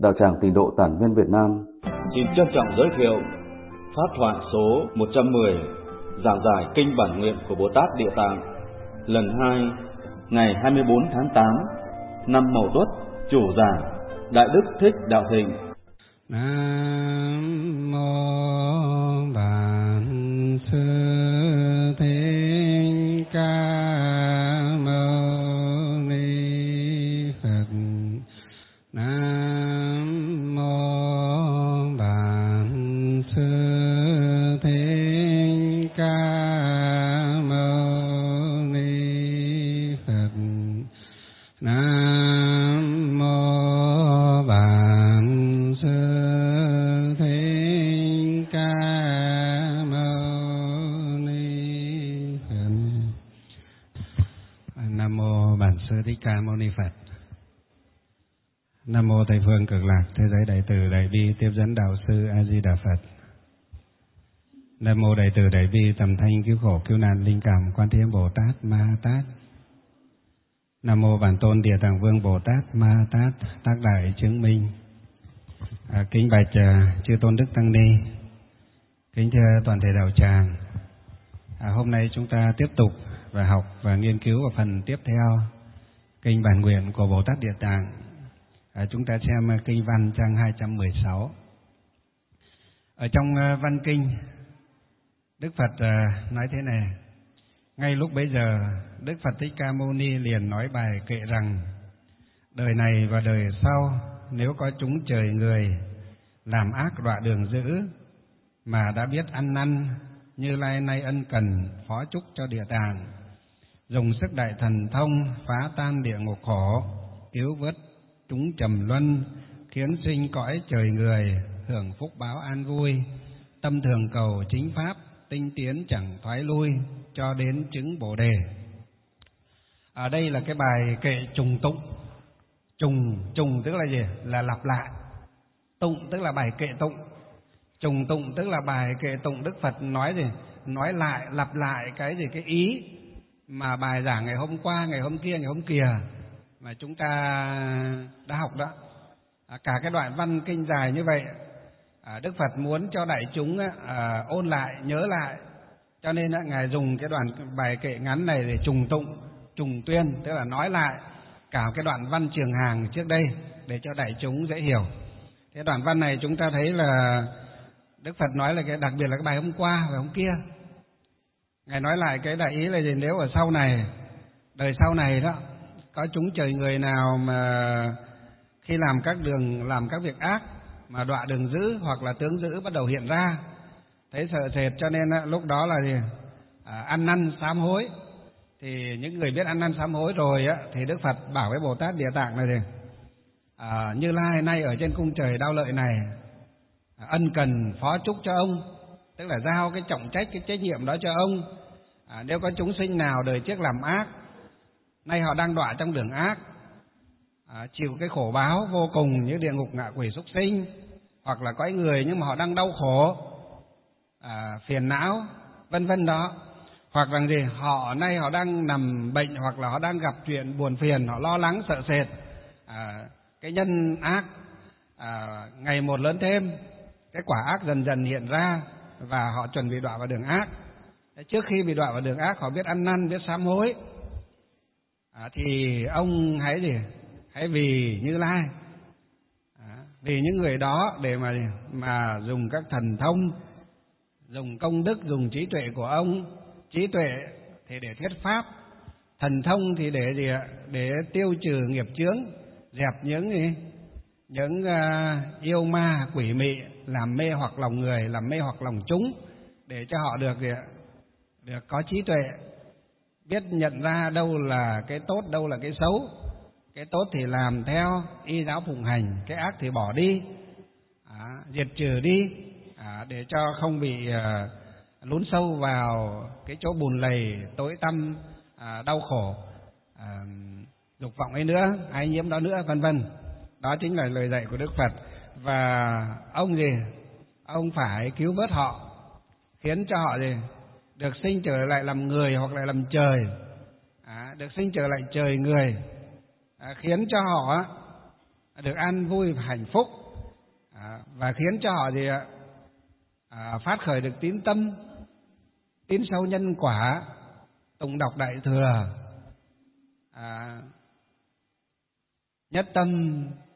Đạo tràng Tịnh độ Tản Viên Việt Nam xin trân trọng giới thiệu pháp thoại số 110 giảng giải kinh bản nguyện của Bồ Tát Địa Tạng lần 2 ngày 24 tháng 8 năm Mậu Tuất, chủ giảng Đại Đức Thích Đạo Thịnh. Nam mô Bản Sư Thích Ca Mâu Ni Phật. Nam mô Bản Sư Thích Ca Mâu Ni Phật. Nam mô Bản Sư Thích Ca Mâu Ni Phật. Nam mô Bản Sư Thích Ca Mâu Ni Phật. Nam mô Tây phương Cực Lạc Thế giới Đại từ Đại bi Tiếp dẫn Đạo sư A Di Đà Phật. Nam mô Đại từ Đại bi Tầm thanh cứu khổ cứu nạn linh cảm Quan Thế Âm Bồ Tát Ma Tát. Nam mô Bản tôn Địa Tạng Vương Bồ Tát Ma Tát tác đại chứng minh. Kính bạch chư tôn đức tăng ni, kính thưa toàn thể đạo tràng. Hôm nay chúng ta tiếp tục và học và nghiên cứu vào phần tiếp theo kinh bản nguyện của Bồ Tát Địa Tạng. Chúng ta xem kinh văn trang 216. Ở trong văn kinh, Đức Phật nói thế này: ngay lúc bấy giờ, Đức Phật Thích Ca Mâu Ni liền nói bài kệ rằng: đời này và đời sau, nếu có chúng trời người làm ác đọa đường dữ, mà đã biết ăn năn, Như Lai nay ân cần phó chúc cho Địa Tạng, dùng sức đại thần thông phá tan địa ngục khổ, cứu vớt chúng trầm luân, khiến sinh cõi trời người, hưởng phúc báo an vui, tâm thường cầu chính pháp, tinh tiến chẳng thoái lui, cho đến chứng Bồ Đề. Ở đây là cái bài kệ trùng tụng. Trùng tức là gì? Là lặp lại. Tụng tức là bài kệ tụng. Trùng tụng tức là bài kệ tụng Đức Phật nói gì? Nói lại, lặp lại cái gì? Cái ý mà bài giảng ngày hôm qua, ngày hôm kia, ngày hôm kia mà chúng ta đã học đó. Cả cái đoạn văn kinh dài như vậy, Đức Phật muốn cho đại chúng ôn lại, nhớ lại. Cho nên Ngài dùng cái đoạn bài kệ ngắn này để trùng tụng, trùng tuyên, tức là nói lại cả cái đoạn văn trường hàng trước đây để cho đại chúng dễ hiểu. Cái đoạn văn này chúng ta thấy là Đức Phật nói là đặc biệt là cái bài hôm qua và hôm kia. Ngài nói lại cái đại ý là gì? Nếu ở sau này, đời sau này đó, có chúng trời người nào mà khi làm các việc ác mà đọa đường dữ hoặc là tướng dữ bắt đầu hiện ra, thấy sợ sệt, cho nên lúc đó là gì? Ăn năn sám hối. Thì những người biết ăn năn sám hối rồi thì Đức Phật bảo với Bồ Tát Địa Tạng là gì? Như Lai nay ở trên cung trời đau lợi này, ân cần phó chúc cho ông, tức là giao cái trọng trách, cái trách nhiệm đó cho ông. Nếu có chúng sinh nào đời trước làm ác, nay họ đang đọa trong đường ác, chịu cái khổ báo vô cùng như địa ngục, ngạ quỷ, súc sinh, hoặc là cõi người nhưng mà họ đang đau khổ, phiền não, vân vân đó, hoặc là gì, nay họ đang nằm bệnh, hoặc là họ đang gặp chuyện buồn phiền, họ lo lắng sợ sệt, cái nhân ác ngày một lớn thêm, cái quả ác dần dần hiện ra và họ chuẩn bị đọa vào đường ác. Trước khi bị đọa vào đường ác, họ biết ăn năn, biết sám hối, thì ông hãy vì Như Lai, vì những người đó để mà dùng các thần thông, dùng công đức, dùng trí tuệ của ông. Trí tuệ thì để thuyết pháp, thần thông thì để gì ạ? Để tiêu trừ nghiệp chướng, dẹp những yêu ma quỷ mị làm mê hoặc lòng người, làm mê hoặc lòng chúng, để cho họ được có trí tuệ, biết nhận ra đâu là cái tốt, đâu là cái xấu. Cái tốt thì làm theo y giáo phụng hành, cái ác thì bỏ đi, diệt trừ đi, để cho không bị lún sâu vào cái chỗ bùn lầy, tối tăm, đau khổ, dục vọng ấy nữa, ái nhiễm đó nữa, vân vân. Đó chính là lời dạy của Đức Phật. Và ông phải cứu vớt họ, khiến cho họ được sinh trở lại làm người hoặc là làm trời, được sinh trở lại trời người, khiến cho họ được an vui và hạnh phúc, và khiến cho họ gì ạ? Phát khởi được tín tâm, tín sâu nhân quả, tụng đọc đại thừa, nhất tâm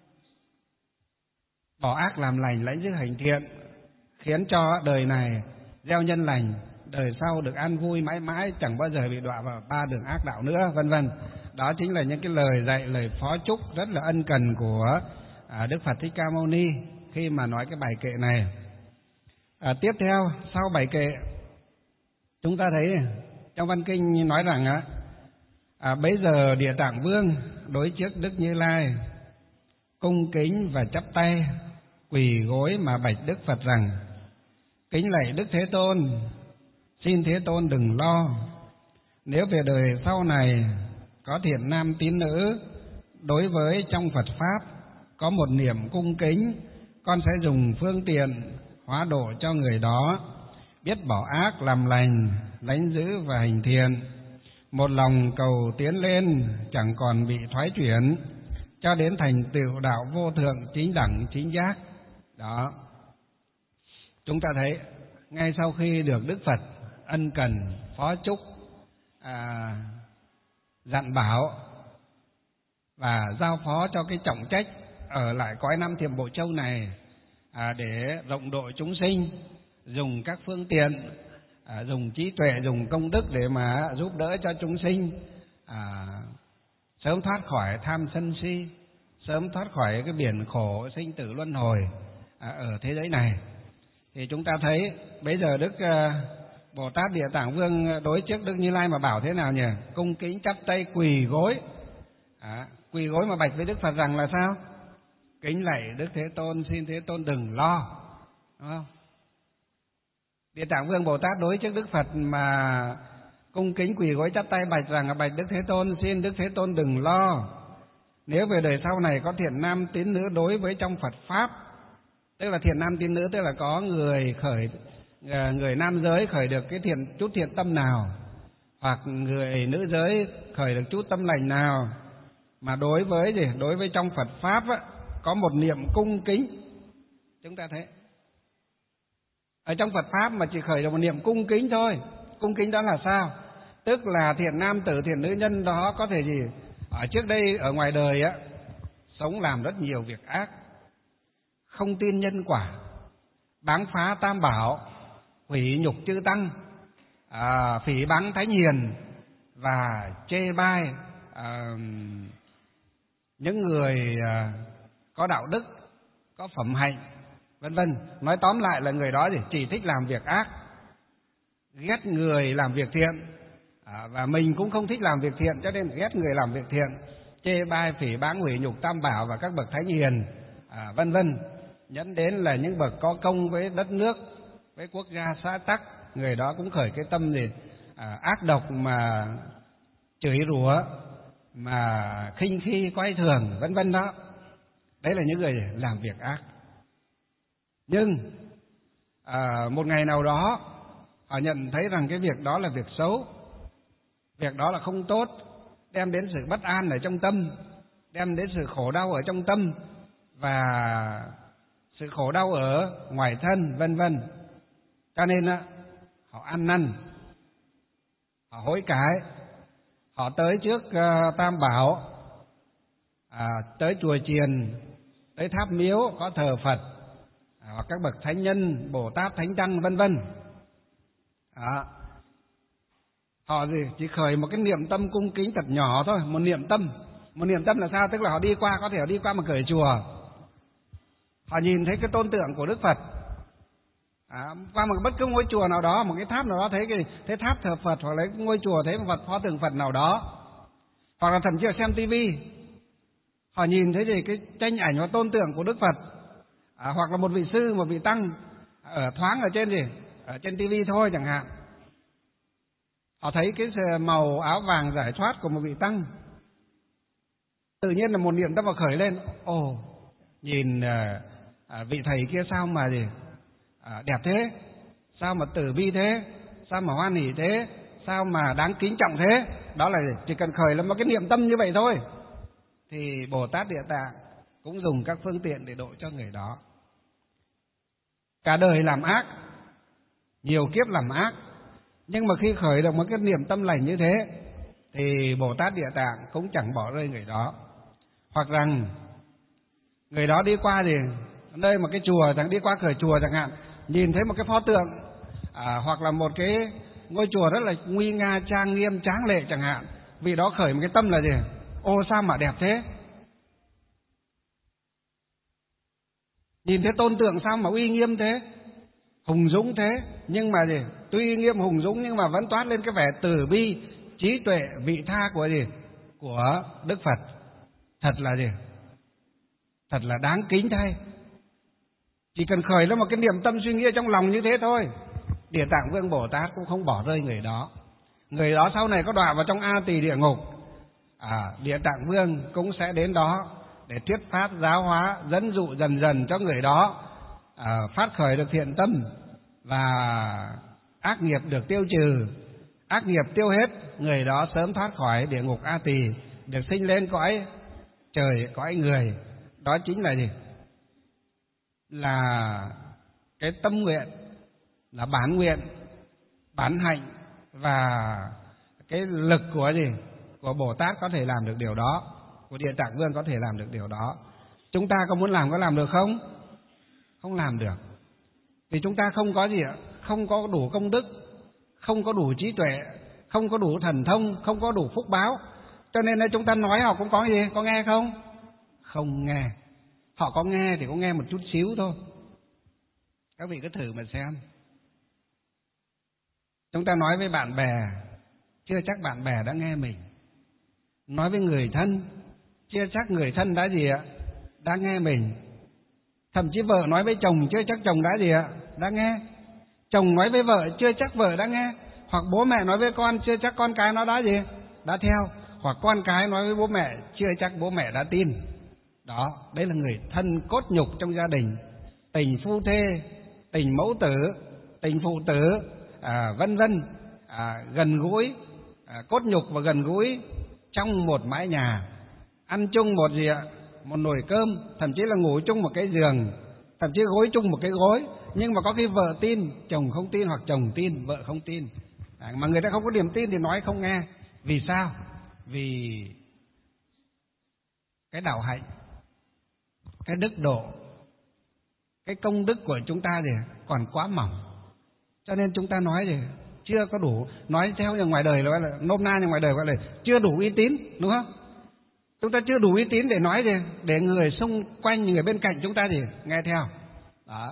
bỏ ác làm lành, lãnh giữ hành thiện, khiến cho đời này gieo nhân lành, đời sau được an vui mãi mãi, chẳng bao giờ bị đọa vào ba đường ác đạo nữa, vân vân. Đó chính là những cái lời dạy, lời phó chúc rất là ân cần của Đức Phật Thích Ca Mâu Ni khi mà nói cái bài kệ này. Tiếp theo, sau bài kệ, chúng ta thấy trong văn kinh nói rằng bấy giờ Địa Tạng Vương đối trước Đức Như Lai cung kính và chắp tay quỳ gối mà bạch Đức Phật rằng: kính lạy Đức Thế Tôn, xin Thế Tôn đừng lo. Nếu về đời sau này có thiện nam tín nữ đối với trong Phật Pháp có một niệm cung kính, con sẽ dùng phương tiện hóa độ cho người đó, biết bỏ ác làm lành, lãnh giữ và hành thiện, một lòng cầu tiến lên, chẳng còn bị thoái chuyển, cho đến thành tựu đạo vô thượng chính đẳng chính giác. Đó, chúng ta thấy ngay sau khi được Đức Phật ân cần phó chúc, dặn bảo và giao phó cho cái trọng trách ở lại cõi Nam Thiểm Bộ Châu này, để rộng độ chúng sinh, dùng các phương tiện, dùng trí tuệ, dùng công đức để mà giúp đỡ cho chúng sinh sớm thoát khỏi tham sân si, sớm thoát khỏi cái biển khổ sinh tử luân hồi ở thế giới này. Thì chúng ta thấy bây giờ Đức Bồ Tát Địa Tạng Vương đối trước Đức Như Lai mà bảo thế nào nhỉ? Cung kính chắp tay quỳ gối, quỳ gối mà bạch với Đức Phật rằng là sao? Kính lạy Đức Thế Tôn, xin Thế Tôn đừng lo, đúng không? Địa Tạng Vương Bồ Tát đối trước Đức Phật mà cung kính quỳ gối chắp tay bạch rằng: bạch Đức Thế Tôn, xin Đức Thế Tôn đừng lo. Nếu về đời sau này có thiện nam tín nữ đối với trong Phật Pháp, tức là thiện nam tín nữ, tức là có người nam giới khởi được cái chút thiện tâm nào, hoặc người nữ giới khởi được chút tâm lành nào, mà đối với trong Phật Pháp có một niệm cung kính. Chúng ta thấy ở trong Phật Pháp mà chỉ khởi được một niệm cung kính thôi. Cung kính đó là sao? Tức là thiện nam tử, thiện nữ nhân đó có thể gì? Ở trước đây ở ngoài đời sống làm rất nhiều việc ác, không tin nhân quả, báng phá tam bảo, hủy nhục chư tăng, phỉ báng thánh hiền và chê bai những người có đạo đức, có phẩm hạnh, vân vân. Nói tóm lại là người đó chỉ thích làm việc ác, ghét người làm việc thiện, và mình cũng không thích làm việc thiện, cho nên ghét người làm việc thiện, chê bai phỉ báng hủy nhục tam bảo và các bậc thánh hiền, vân vân. Nhẫn đến là những bậc có công với đất nước, với quốc gia xã tắc, người đó cũng khởi cái tâm ác độc mà chửi rủa, mà khinh khi coi thường, vân vân đó. Đấy là những người làm việc ác. Nhưng một ngày nào đó họ nhận thấy rằng cái việc đó là việc xấu, việc đó là không tốt, đem đến sự bất an ở trong tâm, đem đến sự khổ đau ở trong tâm và sự khổ đau ở ngoài thân, vân vân. Cho nên họ ăn năn, họ hối cải, họ tới trước Tam Bảo, tới chùa chiền, tới tháp miếu có thờ Phật, hoặc các bậc thánh nhân, Bồ Tát, Thánh Tăng, vân vân. Họ chỉ khởi một cái niệm tâm cung kính thật nhỏ thôi, một niệm tâm. Một niệm tâm là sao? Tức là họ đi qua, có thể họ đi qua một cửa chùa, họ nhìn thấy cái tôn tượng của Đức Phật, qua một bất cứ ngôi chùa nào đó, một cái tháp nào đó, thấy tháp thờ Phật, hoặc lấy ngôi chùa thấy một vật pho tượng Phật nào đó, hoặc là thậm chí là xem tivi, họ nhìn thấy cái tranh ảnh và tôn tượng của Đức Phật, hoặc là một vị sư, một vị tăng thoáng ở trên ở trên tivi thôi chẳng hạn. Họ thấy cái màu áo vàng giải thoát của một vị tăng, tự nhiên là một niệm tâm mà khởi lên: ồ, nhìn vị thầy kia sao mà đẹp thế, sao mà từ bi thế, sao mà hoan hỷ thế, sao mà đáng kính trọng thế. Đó là chỉ cần khởi là một cái niệm tâm như vậy thôi, thì Bồ Tát Địa Tạng cũng dùng các phương tiện để độ cho người đó. Cả đời làm ác, nhiều kiếp làm ác, nhưng mà khi khởi được một cái niềm tâm lành như thế thì Bồ Tát Địa Tạng cũng chẳng bỏ rơi người đó. Hoặc rằng người đó đi qua thì nơi một cái chùa, chẳng đi qua cửa chùa chẳng hạn, nhìn thấy một cái pho tượng hoặc là một cái ngôi chùa rất là nguy nga trang nghiêm tráng lệ chẳng hạn, vì đó khởi một cái tâm là gì? Ô sao mà đẹp thế, nhìn thấy tôn tượng sao mà uy nghiêm thế, hùng dũng thế, nhưng mà gì? Tuy uy nghiêm hùng dũng nhưng mà vẫn toát lên cái vẻ từ bi, trí tuệ, vị tha của gì? Của Đức Phật. Thật là gì? Thật là đáng kính thay. Chỉ cần khởi lên một cái niềm tâm suy nghĩ trong lòng như thế thôi, Địa Tạng Vương Bồ Tát cũng không bỏ rơi người đó. Người đó sau này có đọa vào trong A Tỳ địa ngục, Địa Tạng Vương cũng sẽ đến đó để thuyết pháp giáo hóa, dẫn dụ dần dần cho người đó phát khởi được thiện tâm và ác nghiệp được tiêu trừ. Ác nghiệp tiêu hết, người đó sớm thoát khỏi địa ngục A Tỳ, được sinh lên cõi trời, cõi người. Đó chính là gì? Là cái tâm nguyện, là bản nguyện, bản hạnh và cái lực của gì? Của Bồ Tát có thể làm được điều đó, của Địa Tạng Vương có thể làm được điều đó. Chúng ta có muốn làm có làm được không? Không làm được. Vì chúng ta không có gì ạ? Không có đủ công đức, không có đủ trí tuệ, không có đủ thần thông, không có đủ phúc báo. Cho nên là chúng ta nói họ cũng có gì? Có nghe không? Không nghe. Họ có nghe thì có nghe một chút xíu thôi. Các vị cứ thử mà xem. Chúng ta nói với bạn bè, chưa chắc bạn bè đã nghe mình. Nói với người thân, chưa chắc người thân đã gì ạ? Đã nghe mình. Thậm chí vợ nói với chồng, chưa chắc chồng đã gì ạ? Đã nghe. Chồng nói với vợ, chưa chắc vợ đã nghe. Hoặc bố mẹ nói với con, chưa chắc con cái nó đã gì? Đã theo. Hoặc con cái nói với bố mẹ, chưa chắc bố mẹ đã tin. Đó, đấy là người thân cốt nhục trong gia đình. Tình phu thê, tình mẫu tử, tình phụ tử, vân vân, gần gũi, cốt nhục và gần gũi trong một mái nhà, ăn chung một gì ạ? Một nồi cơm, thậm chí là ngủ chung một cái giường, thậm chí gối chung một cái gối. Nhưng mà có khi vợ tin, chồng không tin, hoặc chồng tin, vợ không tin. Mà người ta không có niềm tin thì nói không nghe. Vì sao? Vì cái đạo hạnh, cái đức độ, cái công đức của chúng ta thì còn quá mỏng. Cho nên chúng ta nói thì chưa có đủ. Nói theo như ngoài đời là nôm na, như ngoài đời gọi là chưa đủ uy tín, đúng không? Chúng ta chưa đủ uy tín để nói gì, để người xung quanh, người bên cạnh chúng ta thì nghe theo. Đó.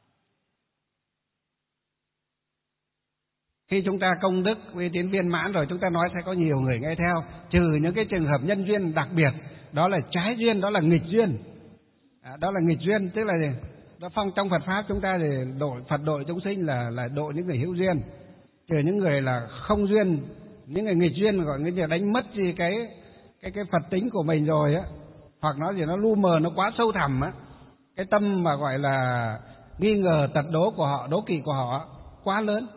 Khi chúng ta công đức uy tín viên mãn rồi, chúng ta nói sẽ có nhiều người nghe theo, trừ những cái trường hợp nhân duyên đặc biệt, đó là trái duyên, đó là nghịch duyên. Đó là nghịch duyên, tức là gì? Đó phong trong Phật pháp chúng ta thì Phật độ chúng sinh là độ những người hữu duyên, trừ những người là không duyên, những người nghịch duyên gọi người đánh mất gì cái Phật tính của mình rồi á, hoặc nó gì nó lu mờ, nó quá sâu thẳm á, cái tâm mà gọi là nghi ngờ tật đố của họ, đố kỵ của họ quá lớn,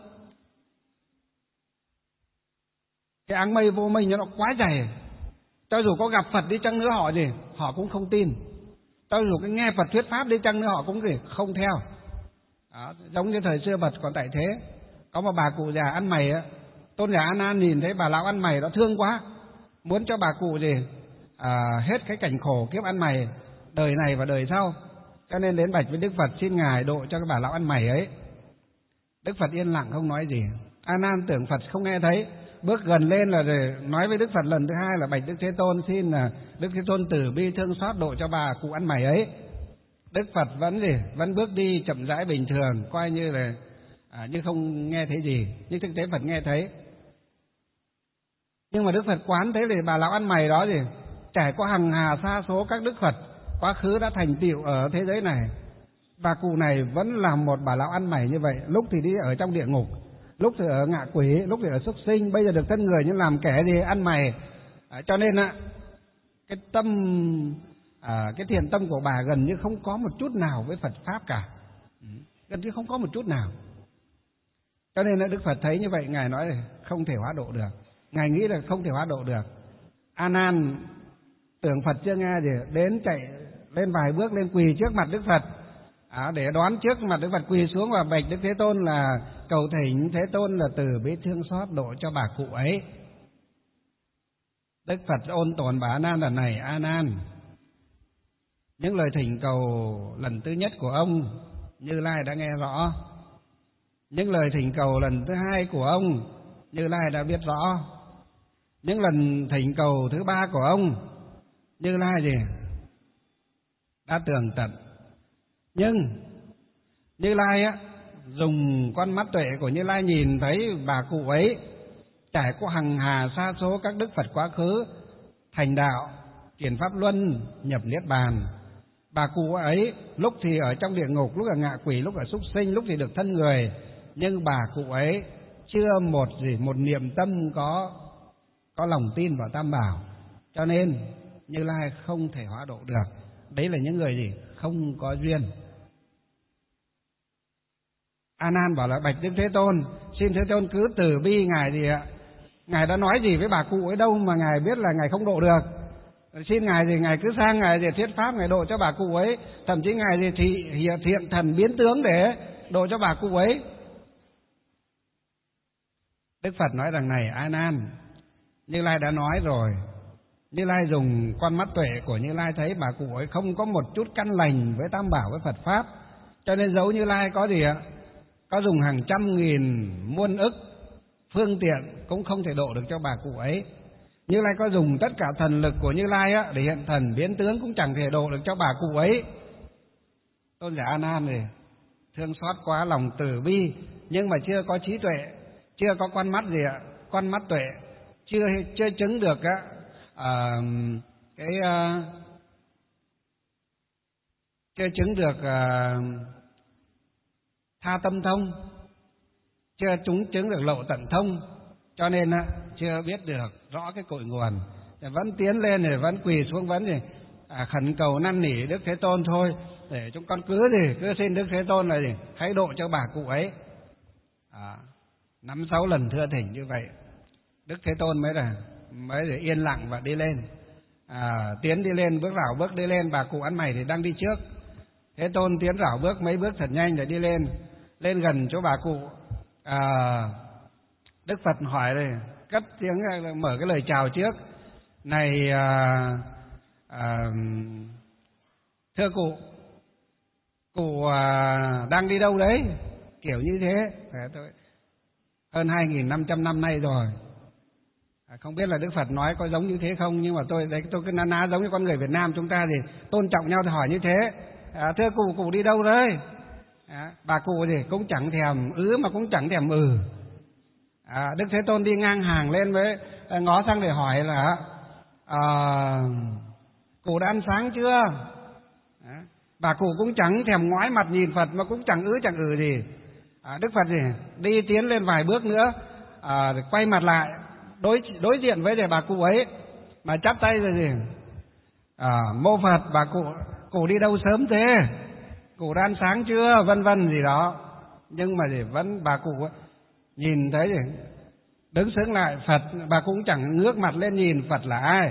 cái áng mây vô minh nó quá dày. Cho dù có gặp Phật đi chăng nữa họ cũng không tin. Cho dù cái nghe Phật thuyết pháp đi chăng nữa họ cũng không theo. Đó, giống như thời xưa Phật còn tại thế, có một bà cụ già ăn mày á, Tôn giả A Nan nhìn thấy bà lão ăn mày đó thương quá, muốn cho bà cụ hết cái cảnh khổ kiếp ăn mày đời này và đời sau, cho nên đến bạch với Đức Phật xin ngài độ cho cái bà lão ăn mày ấy. Đức Phật yên lặng không nói gì. A Nan tưởng Phật không nghe thấy, bước gần lên là rồi nói với Đức Phật lần thứ hai là bạch Đức Thế Tôn, xin là Đức Thế Tôn từ bi thương xót độ cho bà cụ ăn mày ấy. Đức Phật vẫn bước đi chậm rãi bình thường, coi như là như không nghe thấy gì, nhưng thực tế Phật nghe thấy. Nhưng mà Đức Phật quán thấy là bà lão ăn mày đó trải qua hằng hà sa số các Đức Phật quá khứ đã thành tựu ở thế giới này, bà cụ này vẫn là một bà lão ăn mày như vậy. Lúc thì đi ở trong địa ngục, lúc thì ở ngạ quỷ, lúc thì ở súc sinh, bây giờ được thân người nhưng làm kẻ ăn mày. Cho nên cái tâm, cái thiện tâm của bà gần như không có một chút nào với Phật pháp cả, gần như không có một chút nào. Cho nên Đức Phật thấy như vậy, ngài nói là không thể hóa độ được. Ngài nghĩ là không thể hóa độ được. A Nan tưởng Phật chưa nghe gì, đến chạy lên vài bước lên quỳ trước mặt Đức Phật, để đón trước mặt Đức Phật, quỳ xuống và bạch Đức Thế Tôn là cầu thỉnh Thế Tôn là từ bi thương xót độ cho bà cụ ấy. Đức Phật ôn tồn bà A Nan lần này: A Nan, những lời thỉnh cầu lần thứ nhất của ông Như Lai đã nghe rõ, những lời thỉnh cầu lần thứ hai của ông Như Lai đã biết rõ, những lần thỉnh cầu thứ ba của ông Như Lai đã tường tận. Nhưng Như Lai dùng con mắt tuệ của Như Lai nhìn thấy bà cụ ấy trải qua hằng hà sa số các đức Phật quá khứ thành đạo, chuyển pháp luân, nhập niết bàn. Bà cụ ấy lúc thì ở trong địa ngục, lúc ở ngạ quỷ, lúc ở súc sinh, lúc thì được thân người, nhưng bà cụ ấy chưa một niệm tâm có lòng tin vào Tam Bảo, cho nên Như Lai không thể hóa độ được. Đấy là những người không có duyên. A Nan bảo là bạch Đức Thế Tôn, xin Thế Tôn cứ từ bi ngài ngài đã nói gì với bà cụ ấy đâu mà ngài biết là ngài không độ được. Xin ngài ngài cứ sang ngài thuyết pháp, ngài độ cho bà cụ ấy, thậm chí ngài thì hiện thần biến tướng để độ cho bà cụ ấy. Đức Phật nói rằng này A Nan, Như Lai đã nói rồi, Như Lai dùng con mắt tuệ của Như Lai thấy bà cụ ấy không có một chút căn lành với Tam Bảo, với Phật pháp, cho nên dẫu Như Lai có dùng hàng trăm nghìn muôn ức phương tiện cũng không thể độ được cho bà cụ ấy. Như Lai có dùng tất cả thần lực của Như Lai để hiện thần biến tướng cũng chẳng thể độ được cho bà cụ ấy. Tôn giả A Nan này thương xót quá, lòng từ bi, nhưng mà chưa có trí tuệ, chưa có con mắt con mắt tuệ, chưa chứng được chưa chứng được tha tâm thông, chưa chứng được lậu tận thông, cho nên chưa biết được rõ cái cội nguồn, vẫn tiến lên rồi vẫn quỳ xuống vẫn khẩn cầu năn nỉ Đức Thế Tôn thôi, để chúng con cứ xin Đức Thế Tôn là hãy độ cho bà cụ ấy. 5-6 lần thưa thỉnh như vậy, Đức Thế Tôn mới yên lặng và đi lên. Tiến đi lên, bước rảo bước đi lên, bà cụ ăn mày thì đang đi trước. Thế Tôn tiến rảo bước mấy bước thật nhanh để đi lên gần chỗ bà cụ. Đức Phật hỏi đây, cất tiếng mở cái lời chào trước: này thưa cụ đang đi đâu đấy, kiểu như thế. Hơn 2.500 năm nay rồi, không biết là Đức Phật nói có giống như thế không, nhưng mà tôi cứ ná giống như con người Việt Nam chúng ta thì tôn trọng nhau thì hỏi như thế. Thưa cụ đi đâu đấy? Bà cụ cũng chẳng thèm mà cũng chẳng thèm Đức Thế Tôn đi ngang hàng lên với ngó sang để hỏi là cụ đã ăn sáng chưa? Bà cụ cũng chẳng thèm ngoái mặt nhìn Phật mà cũng chẳng chẳng gì. Đức Phật đi tiến lên vài bước nữa, quay mặt lại đối diện với bà cụ ấy mà chắp tay rồi mô Phật, bà cụ đi đâu sớm thế, cụ đã ăn sáng chưa, vân vân gì đó. Nhưng mà vẫn bà cụ nhìn thấy đứng sững lại, Phật bà cũng chẳng ngước mặt lên nhìn Phật là ai.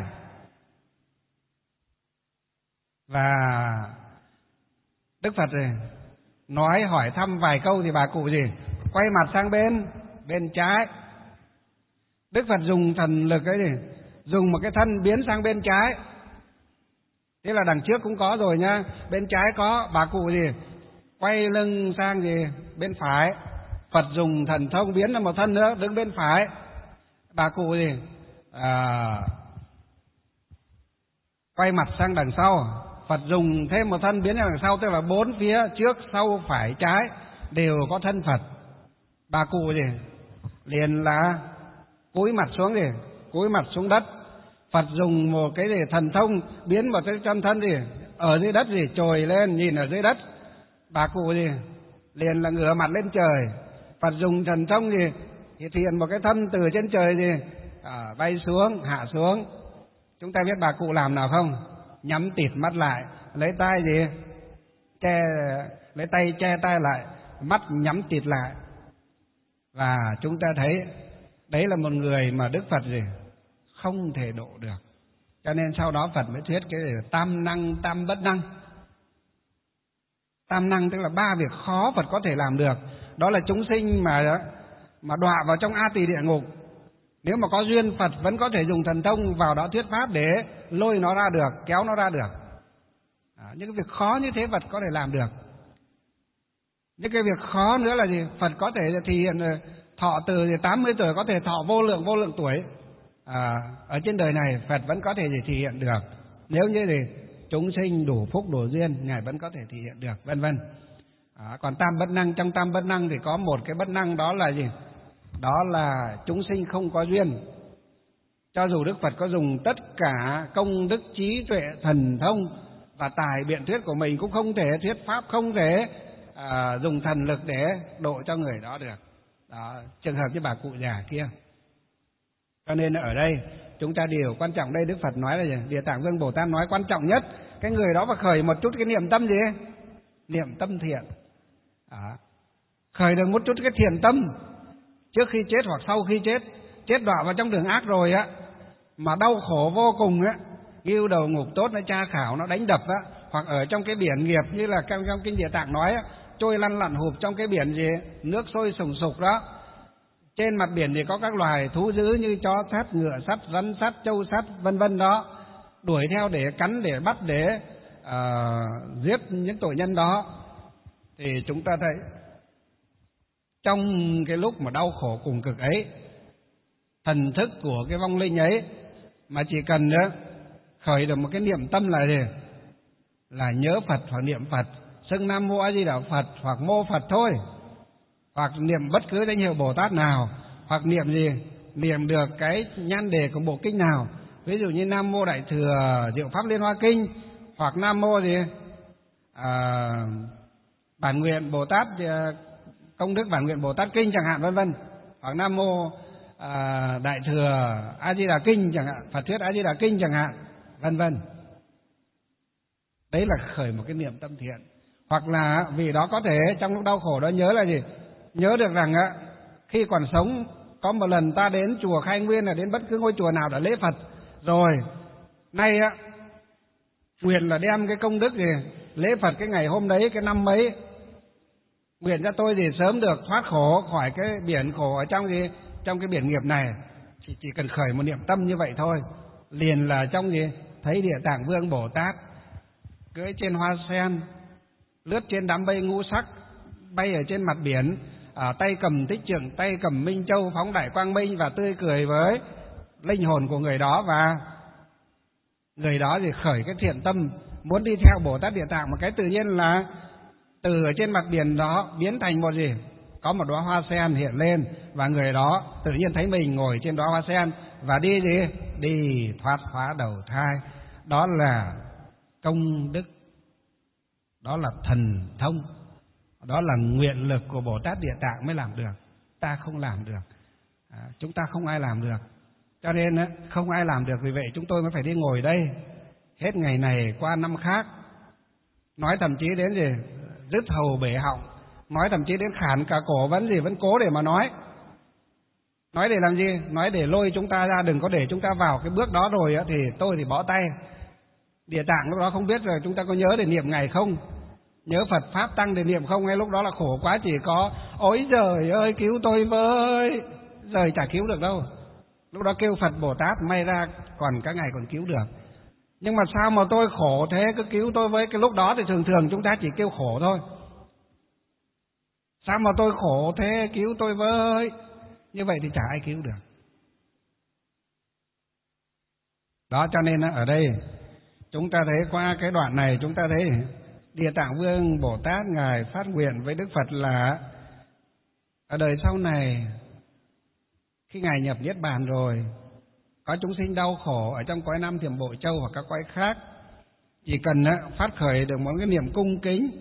Và Đức Phật nói hỏi thăm vài câu thì bà cụ quay mặt sang bên trái. Đức Phật dùng thần lực ấy dùng một cái thân biến sang bên trái. Thế là đằng trước cũng có rồi nhá, bên trái có, bà cụ quay lưng sang bên phải. Phật dùng thần thông biến ra một thân nữa đứng bên phải. Bà cụ quay mặt sang đằng sau. Phật dùng thêm một thân biến ra đằng sau, tức là 4 phía trước sau phải trái đều có thân Phật. Bà cụ liền là cúi mặt xuống đất. Phật dùng một cái thần thông biến một cái chân thân ở dưới đất trồi lên nhìn ở dưới đất. Bà cụ liền là ngửa mặt lên trời. Phật dùng thần thông thì hiện một cái thân từ trên trời bay xuống hạ xuống. Chúng ta biết bà cụ làm nào không? Nhắm tịt mắt lại, lấy tay lấy tay che tay lại, mắt nhắm tịt lại. Và chúng ta thấy đấy là một người mà Đức Phật không thể độ được. Cho nên sau đó Phật mới thuyết cái tam năng tam bất năng. Tam năng tức là 3 việc khó Phật có thể làm được. Đó là chúng sinh mà đọa vào trong A Tỳ địa ngục, nếu mà có duyên Phật vẫn có thể dùng thần thông vào đó thuyết pháp để lôi nó ra được, kéo nó ra được. Những cái việc khó như thế Phật có thể làm được. Những cái việc khó nữa là gì? Phật có thể thì hiện thọ từ 80 tuổi có thể thọ vô lượng tuổi. Ở trên đời này Phật vẫn có thể thể hiện được. Nếu như thì chúng sinh đủ phúc đủ duyên, Ngài vẫn có thể thể hiện được, vân vân. Còn tam bất năng, trong tam bất năng thì có một cái bất năng, đó là gì? Đó là chúng sinh không có duyên. Cho dù Đức Phật có dùng tất cả công đức trí tuệ thần thông và tài biện thuyết của mình cũng không thể thuyết pháp, không thể dùng thần lực để độ cho người đó được. Đó, trường hợp như bà cụ già kia. Cho nên ở đây chúng ta điều quan trọng đây, Đức Phật nói là gì? Địa Tạng Vương Bồ Tát nói quan trọng nhất cái người đó phải khởi một chút cái niệm tâm gì? Niệm tâm thiện. Khởi được một chút cái thiện tâm trước khi chết hoặc sau khi chết đọa vào trong đường ác rồi á, mà đau khổ vô cùng á, nghiêu đầu ngục tốt nó tra khảo, nó đánh đập á, hoặc ở trong cái biển nghiệp như là trong kinh Địa Tạng nói á, trôi lăn lặn hụp trong cái biển gì nước sôi sùng sục đó. Trên mặt biển thì có các loài thú dữ như chó sắt, ngựa sắt, rắn sắt, trâu sắt, vân vân đó, đuổi theo để cắn, để bắt, để giết những tội nhân đó. Thì chúng ta thấy trong cái lúc mà đau khổ cùng cực ấy, thần thức của cái vong linh ấy mà chỉ cần khởi được một cái niệm tâm là gì? Là nhớ Phật hoặc niệm Phật, xưng Nam Mô A Di Đà Phật hoặc mô Phật thôi, hoặc niệm bất cứ danh hiệu Bồ Tát nào, hoặc niệm gì? Niệm được cái nhan đề của bộ kinh nào, ví dụ như Nam Mô Đại Thừa Diệu Pháp Liên Hoa Kinh, hoặc Nam Mô gì? Bản nguyện Bồ Tát, công đức Bản nguyện Bồ Tát Kinh chẳng hạn, vân vân, hoặc Nam Mô Đại Thừa A Di Đà Kinh chẳng hạn, Phật thuyết A Di Đà Kinh chẳng hạn, vân vân. Đấy là khởi một cái niệm tâm thiện. Hoặc là vì đó có thể trong lúc đau khổ đó nhớ là gì? Nhớ được rằng khi còn sống có một lần ta đến chùa Khai Nguyên, là đến bất cứ ngôi chùa nào đã lễ Phật rồi, nay nguyện là đem cái công đức gì lễ Phật cái ngày hôm đấy, cái năm ấy, nguyện cho tôi gì sớm được thoát khổ khỏi cái biển khổ ở trong gì, trong cái biển nghiệp này. Chỉ cần khởi một niệm tâm như vậy thôi, liền là trong gì thấy Địa Tạng Vương Bồ Tát cưỡi trên hoa sen, lướt trên đám mây ngũ sắc, bay ở trên mặt biển, tay cầm Tích Trượng, tay cầm Minh Châu, phóng đại quang minh và tươi cười với linh hồn của người đó, và người đó thì khởi cái thiện tâm muốn đi theo Bồ Tát Địa Tạng, một cái tự nhiên là từ ở trên mặt biển đó biến thành một gì? Có một đóa hoa sen hiện lên, và người đó tự nhiên thấy mình ngồi trên đóa hoa sen và đi gì? Đi thoát hóa đầu thai. Đó là công đức, đó là thần thông, đó là nguyện lực của Bồ Tát Địa Tạng mới làm được. Ta không làm được, chúng ta không ai làm được. Cho nên không ai làm được, vì vậy chúng tôi mới phải đi ngồi đây hết ngày này qua năm khác, nói thậm chí đến gì rứt hầu bể họng, nói thậm chí đến khản cả cổ vẫn cố để mà nói để làm gì? Nói để lôi chúng ta ra, đừng có để chúng ta vào cái bước đó rồi thì tôi thì bó tay. Địa Tạng lúc đó không biết rồi chúng ta có nhớ để niệm ngày không, nhớ Phật Pháp Tăng để niệm không. Ngay lúc đó là khổ quá, chỉ có ôi giời ơi cứu tôi với, rồi chả cứu được đâu. Lúc đó kêu Phật Bồ Tát, may ra còn các ngày còn cứu được. Nhưng mà sao mà tôi khổ thế, cứ cứu tôi với. Cái lúc đó thì thường thường chúng ta chỉ kêu khổ thôi. Sao mà tôi khổ thế, cứu tôi với. Như vậy thì chả ai cứu được. Đó, cho nên ở đây chúng ta thấy qua cái đoạn này, chúng ta thấy Địa Tạng Vương Bồ Tát Ngài phát nguyện với Đức Phật là ở đời sau này, khi Ngài nhập Niết Bàn rồi, có chúng sinh đau khổ ở trong cõi Nam Thiểm Bộ Châu hoặc các cõi khác, chỉ cần phát khởi được một cái niệm cung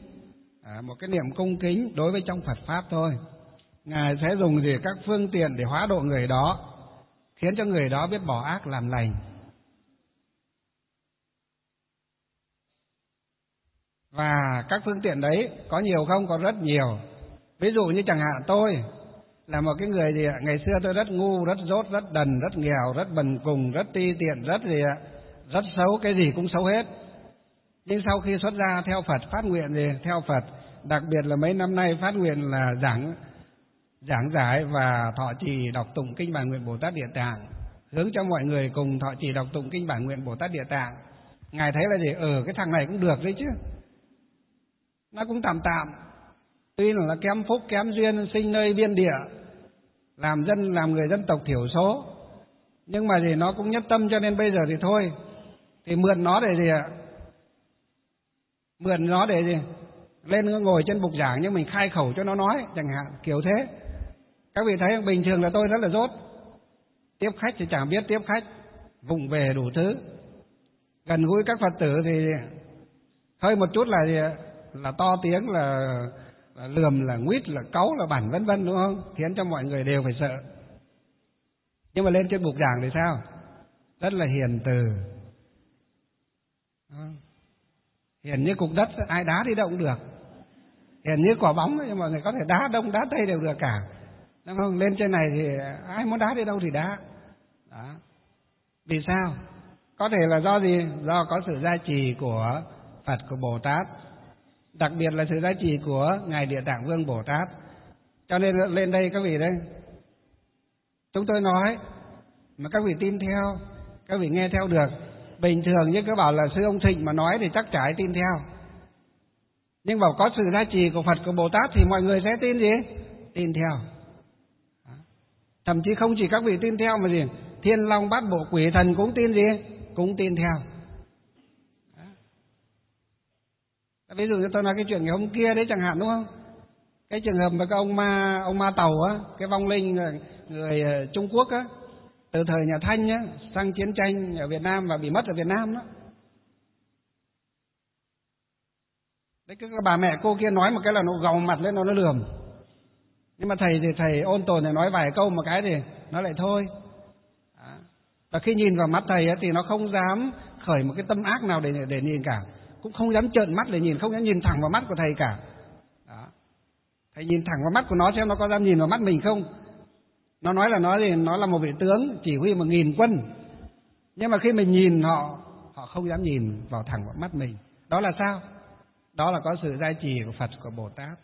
kính, đối với trong Phật Pháp thôi, Ngài sẽ dùng gì các phương tiện để hóa độ người đó, khiến cho người đó biết bỏ ác làm lành. Và các phương tiện đấy có nhiều không? Có rất nhiều. Ví dụ như chẳng hạn tôi là một cái người gì ạ? Ngày xưa tôi rất ngu, rất dốt, rất đần, rất nghèo, rất bần cùng, rất ti tiện, rất gì ạ? rất xấu, cái gì cũng xấu hết. Nhưng sau khi xuất gia theo Phật, phát nguyện gì? Theo Phật, đặc biệt là mấy năm nay phát nguyện là giảng giải và thọ trì đọc tụng kinh bản nguyện Bồ Tát Địa Tạng, hướng cho mọi người cùng thọ trì đọc tụng kinh bản nguyện Bồ Tát Địa Tạng. Ngài thấy là gì? Cái thằng này cũng được đấy chứ, nó cũng tạm tạm, tuy là kém phúc kém duyên, sinh nơi biên địa, làm người dân tộc thiểu số, nhưng mà gì nó cũng nhất tâm, cho nên bây giờ thì thôi, thì mượn nó để gì ạ? Mượn nó để gì? Lên ngồi trên bục giảng nhưng mình khai khẩu cho nó nói chẳng hạn, kiểu thế. Các vị thấy bình thường là tôi rất là dốt, tiếp khách thì chẳng biết tiếp khách, vụng về đủ thứ, gần gũi các Phật tử thì hơi một chút là gì? Là to tiếng, là lườm, là nguýt, là cáu, là bảnh vân vân, đúng không? Khiến cho mọi người đều phải sợ. Nhưng mà lên trên bục giảng thì sao? Rất là hiền từ, hiền như cục đất, ai đá đi đâu cũng được, hiền như quả bóng, nhưng mọi người có thể đá đông đá tây đều được cả, đúng không? Lên trên này thì ai muốn đá đi đâu thì đá. Đó. Vì sao? Có thể là do gì? Do có sự gia trì của Phật, của Bồ Tát, đặc biệt là sự gia trì của Ngài Địa Tạng Vương Bồ Tát. Cho nên lên đây các vị đây, chúng tôi nói mà các vị tin theo, các vị nghe theo được. Bình thường như các bảo là sư ông Thịnh mà nói thì chắc chả ai tin theo, nhưng bảo có sự gia trì của Phật, của Bồ Tát thì mọi người sẽ tin gì? Tin theo. Thậm chí không chỉ các vị tin theo mà gì? Thiên Long Bát Bộ quỷ thần cũng tin gì? Cũng tin theo. Ví dụ như tôi nói cái chuyện ngày hôm kia đấy chẳng hạn, đúng không? Cái trường hợp mà cái ông ma Tàu á, cái vong linh người Trung Quốc á, từ thời nhà Thanh á, sang chiến tranh ở Việt Nam và bị mất ở Việt Nam đó. Đấy, cái bà mẹ cô kia nói một cái là nó gầu mặt lên, nó lườm. Nhưng mà thầy ôn tồn này nói vài câu một cái thì nó lại thôi. Và khi nhìn vào mắt thầy ấy, thì nó không dám khởi một cái tâm ác nào để nhìn cả, cũng không dám trợn mắt để nhìn, không dám nhìn thẳng vào mắt của thầy cả. Đó. Thầy nhìn thẳng vào mắt của nó xem nó có dám nhìn vào mắt mình không. Nó nói là nó là một vị tướng chỉ huy 1000 quân, nhưng mà khi mình nhìn họ không dám nhìn vào thẳng vào mắt mình. Đó là sao? Đó là có sự gia trì của Phật, của Bồ Tát.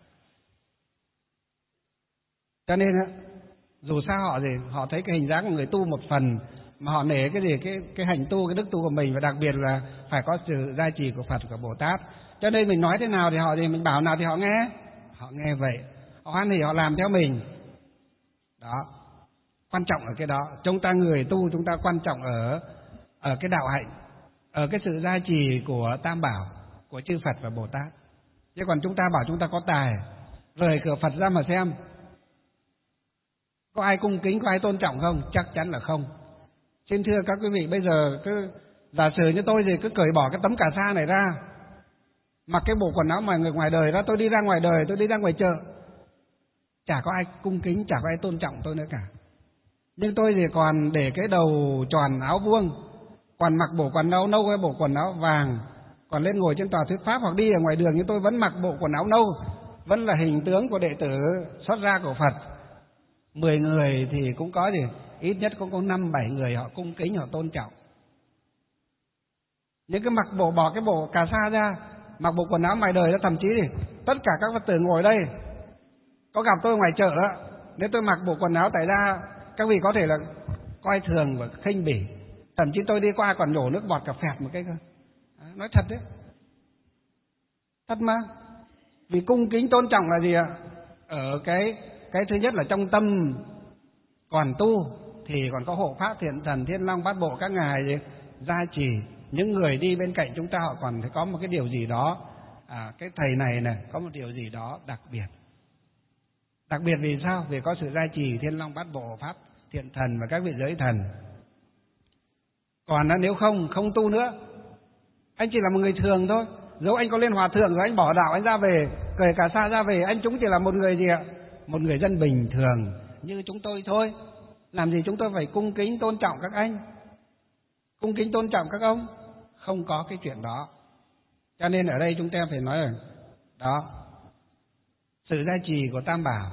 Cho nên dù sao họ thấy cái hình dáng của người tu một phần, mà họ nể cái gì, cái hành tu, cái đức tu của mình, và đặc biệt là phải có sự gia trì của Phật, của Bồ Tát. Cho nên mình nói thế nào thì mình bảo nào thì họ nghe vậy, họ hoan hỉ, họ làm theo mình. Đó, quan trọng ở cái đó. Chúng ta người tu, chúng ta quan trọng ở cái đạo hạnh, ở cái sự gia trì của Tam Bảo, của chư Phật và Bồ Tát. Chứ còn chúng ta bảo chúng ta có tài, rời cửa Phật ra mà xem, có ai cung kính, có ai tôn trọng không? Chắc chắn là không. Xin thưa các quý vị, bây giờ cứ giả sử như tôi thì cứ cởi bỏ cái tấm cà sa này ra, mặc cái bộ quần áo mà người ngoài đời đó, tôi đi ra ngoài đời, tôi đi ra ngoài chợ, chả có ai cung kính, chả có ai tôn trọng tôi nữa cả. Nhưng tôi thì còn để cái đầu tròn áo vuông, còn mặc bộ quần áo nâu hay bộ quần áo vàng, còn lên ngồi trên tòa thuyết pháp hoặc đi ở ngoài đường, nhưng tôi vẫn mặc bộ quần áo nâu, vẫn là hình tướng của đệ tử xuất gia của Phật. 10 người thì cũng có gì, ít nhất cũng có 5-7 người họ cung kính, họ tôn trọng. Những cái bỏ cái bộ cà sa ra, mặc bộ quần áo ngoài đời đó, thậm chí thì tất cả các Phật tử ngồi đây có gặp tôi ngoài chợ đó, nếu tôi mặc bộ quần áo tại ra, các vị có thể là coi thường và khinh bỉ, thậm chí tôi đi qua còn nhổ nước bọt cả phẹt một cái cơ. Nói thật đấy, thật mà. Vì cung kính tôn trọng là gì ạ? Ở cái thứ nhất là trong tâm còn tu thì còn có hộ pháp thiện thần, Thiên Long Bát Bộ các ngài gia trì. Những người đi bên cạnh chúng ta họ còn phải có một cái điều gì đó, cái thầy này có một điều gì đó đặc biệt. Đặc biệt vì sao? Vì có sự gia trì Thiên Long Bát Bộ, pháp thiện thần và các vị giới thần. Còn nếu không tu nữa, anh chỉ là một người thường thôi. Dẫu anh có lên hòa thượng rồi anh bỏ đạo, anh ra về cởi cà sa ra về, anh chúng chỉ là một người gì ạ? Một người dân bình thường như chúng tôi thôi. Làm gì chúng tôi phải cung kính tôn trọng các anh, cung kính tôn trọng các ông? Không có cái chuyện đó. Cho nên ở đây chúng ta phải nói là đó, sự gia trì của Tam Bảo.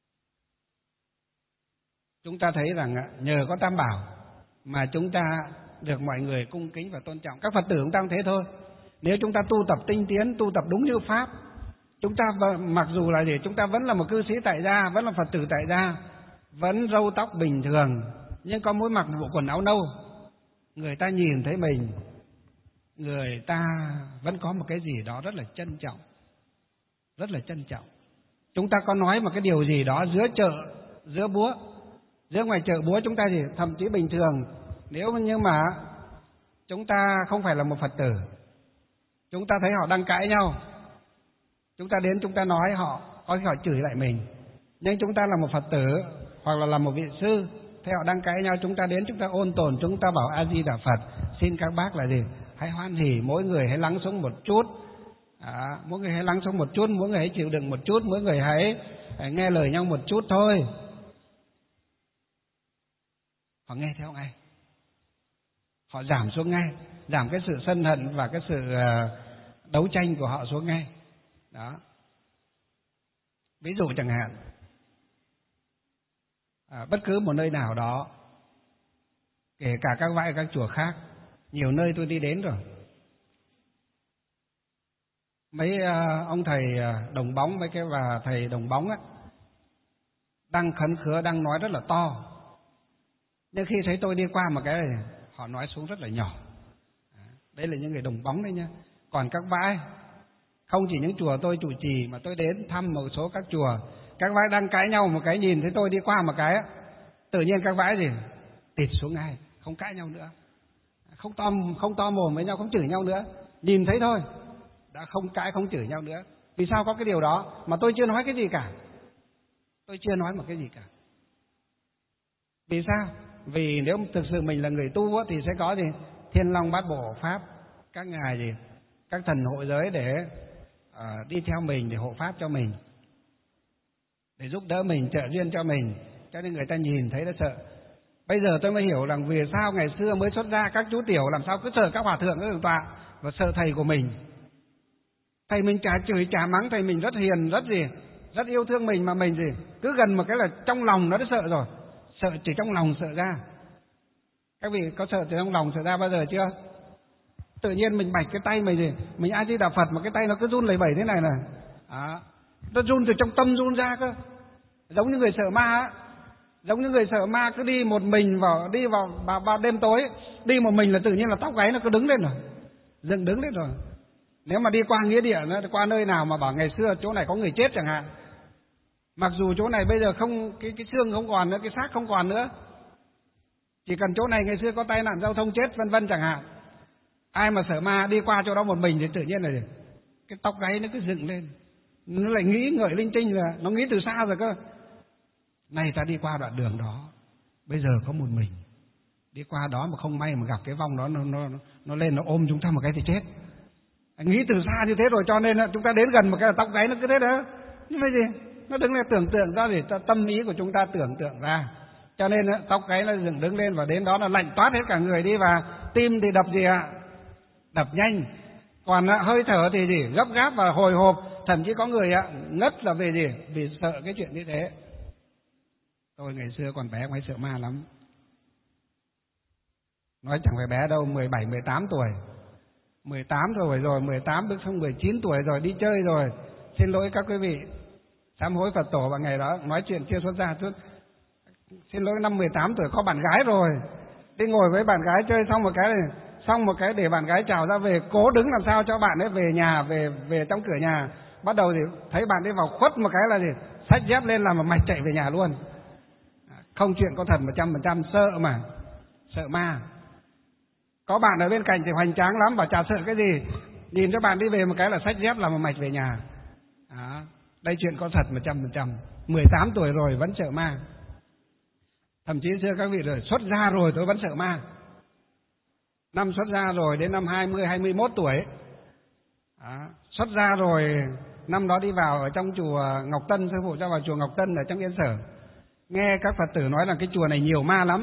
Chúng ta thấy rằng nhờ có Tam Bảo mà chúng ta được mọi người cung kính và tôn trọng. Các Phật tử chúng ta cũng thế thôi. Nếu chúng ta tu tập tinh tiến, tu tập đúng như Pháp, chúng ta mặc dù là gì, chúng ta vẫn là một cư sĩ tại gia, vẫn là Phật tử tại gia, vẫn râu tóc bình thường, nhưng có mỗi mặc một bộ quần áo nâu, người ta nhìn thấy mình, người ta vẫn có một cái gì đó rất là trân trọng, rất là trân trọng. Chúng ta có nói một cái điều gì đó giữa chợ, giữa búa, giữa ngoài chợ búa chúng ta thì thậm chí bình thường, nếu như mà chúng ta không phải là một Phật tử, chúng ta thấy họ đang cãi nhau, chúng ta đến chúng ta nói họ, có khi họ chửi lại mình. Nhưng chúng ta là một Phật tử hoặc là một vị sư, thấy họ đang cãi nhau, chúng ta đến chúng ta ôn tồn, chúng ta bảo A Di Đà Phật, xin các bác là gì, hãy hoan hỉ, mỗi người hãy lắng xuống một chút, mỗi người hãy lắng xuống một chút, mỗi người hãy chịu đựng một chút, mỗi người hãy nghe lời nhau một chút thôi. Họ nghe theo ngay, họ giảm xuống ngay, giảm cái sự sân hận và cái sự đấu tranh của họ xuống ngay. Đó. Ví dụ chẳng hạn, bất cứ một nơi nào đó, kể cả các vãi các chùa khác, nhiều nơi tôi đi đến rồi. Mấy ông thầy đồng bóng, mấy cái và thầy đồng bóng á, đang khấn khứa, đang nói rất là to. Nhưng khi thấy tôi đi qua một cái này, họ nói xuống rất là nhỏ. Đấy là những người đồng bóng đấy nha. Còn các vãi, không chỉ những chùa tôi trụ trì mà tôi đến thăm một số các chùa, các vãi đang cãi nhau một cái, nhìn thấy tôi đi qua một cái á, tự nhiên các vãi gì tịt xuống ngay, không cãi nhau nữa, không to mồm với nhau, không chửi nhau nữa, nhìn thấy thôi đã không cãi, không chửi nhau nữa. Vì sao có cái điều đó mà tôi chưa nói cái gì cả? Tôi chưa nói một cái gì cả. Vì sao? Vì nếu thực sự mình là người tu á, thì sẽ có gì? Thiên Long Bát Bộ Pháp, các ngài gì, các thần hộ giới để đi theo mình, để hộ pháp cho mình, để giúp đỡ mình, trợ duyên cho mình, cho nên người ta nhìn thấy đã sợ. Bây giờ tôi mới hiểu rằng vì sao ngày xưa mới xuất ra các chú tiểu làm sao cứ sợ các hòa thượng, các thượng tọa, và sợ thầy của mình. Thầy mình chả chửi chả mắng, thầy mình rất hiền, rất yêu thương mình, mà mình gì cứ gần một cái là trong lòng nó đã sợ rồi. Sợ chỉ trong lòng sợ ra. Các vị có sợ từ trong lòng sợ ra bao giờ chưa? Tự nhiên mình bạch cái tay mình gì, mình A Di Đà Phật mà cái tay nó cứ run lẩy bẩy thế này này. Nó run từ trong tâm run ra cơ. Giống như người sợ ma á. Giống như người sợ ma cứ đi một mình đi vào đêm tối, đi một mình là tự nhiên là tóc gáy nó cứ đứng lên rồi, dựng đứng lên rồi. Nếu mà đi qua nghĩa địa, qua nơi nào mà bảo ngày xưa chỗ này có người chết chẳng hạn, mặc dù chỗ này bây giờ không, cái xương không còn nữa, cái xác không còn nữa, chỉ cần chỗ này ngày xưa có tai nạn giao thông chết vân vân chẳng hạn, ai mà sợ ma đi qua chỗ đó một mình thì tự nhiên là cái tóc gáy nó cứ dựng lên, nó lại nghĩ ngợi linh tinh, là nó nghĩ từ xa rồi cơ. Này ta đi qua đoạn đường đó, bây giờ có một mình đi qua đó mà không may mà gặp cái vong đó, nó lên nó ôm chúng ta một cái thì chết. Nghĩ từ xa như thế rồi, cho nên chúng ta đến gần một cái là tóc gáy nó cứ thế đó. Nhưng mà gì? Nó đứng lên tưởng tượng ra, để tâm ý của chúng ta tưởng tượng ra. Cho nên tóc gáy nó dựng đứng lên, và đến đó là lạnh toát hết cả người đi, và tim thì đập gì ạ? Đập nhanh. Còn hơi thở thì gì? Gấp gáp và hồi hộp. Thậm chí có người ngất là về gì? Vì sợ cái chuyện như thế. Tôi ngày xưa còn bé hay sợ ma lắm. Nói chẳng phải bé đâu, 17, 18 tuổi. 18 rồi, 18 bước sang 19 tuổi rồi, đi chơi rồi. Xin lỗi các quý vị, sám hối Phật tổ vào ngày đó, nói chuyện chưa xuất ra chút. Xin lỗi, năm 18 tuổi có bạn gái rồi, đi ngồi với bạn gái chơi xong một cái để bạn gái chào ra về, cố đứng làm sao cho bạn ấy về nhà, về trong cửa nhà. Bắt đầu thì thấy bạn ấy vào khuất một cái là gì? Xách dép lên làm mà mạch chạy về nhà luôn. Không chuyện có thật 100%, sợ ma. Có bạn ở bên cạnh thì hoành tráng lắm, bảo chả sợ cái gì, nhìn cho bạn đi về một cái là xách dép làm một mạch về nhà. Đây chuyện có thật 100%. 18 tuổi rồi vẫn sợ ma. Thậm chí xưa các vị rồi xuất gia rồi tôi vẫn sợ ma. Năm xuất gia rồi đến năm 20, 21 tuổi. Xuất gia rồi, năm đó đi vào ở trong chùa Ngọc Tân, sư phụ cho vào chùa Ngọc Tân ở trong Yên Sở. Nghe các Phật tử nói là cái chùa này nhiều ma lắm.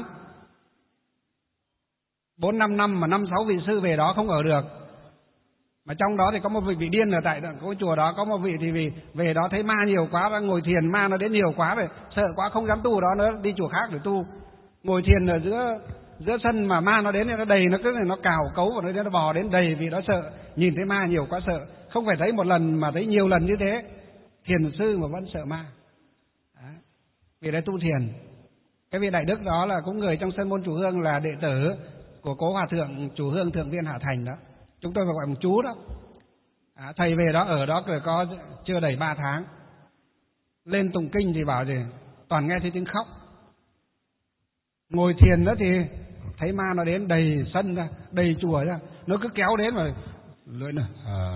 4-5 năm mà 5-6 vị sư về đó không ở được. Mà trong đó thì có một vị bị điên ở tại cái chùa đó, có một vị thì về đó thấy ma nhiều quá, đang ngồi thiền ma nó đến nhiều quá rồi, sợ quá không dám tu ở đó nữa, đi chùa khác để tu. Ngồi thiền ở giữa giữa sân mà ma nó đến nó đầy, nó cứ nó cào cấu vào nó bò đến đầy vì nó sợ, nhìn thấy ma nhiều quá sợ. Không phải thấy một lần mà thấy nhiều lần như thế. Thiền sư mà vẫn sợ ma. Đó. Vì đấy tu thiền. Cái vị đại đức đó là cũng người trong Sơn Môn Chùa Hương, là đệ tử của cố hòa thượng Chùa Hương Thượng Viên Hạ Thành đó. Chúng tôi gọi một chú đó. Thầy về đó ở đó có chưa đầy 3 tháng. Lên tụng kinh thì bảo gì toàn nghe thấy tiếng khóc. Ngồi thiền đó thì thấy ma nó đến đầy sân ra, đầy chùa ra, nó cứ kéo đến mà lưỡi này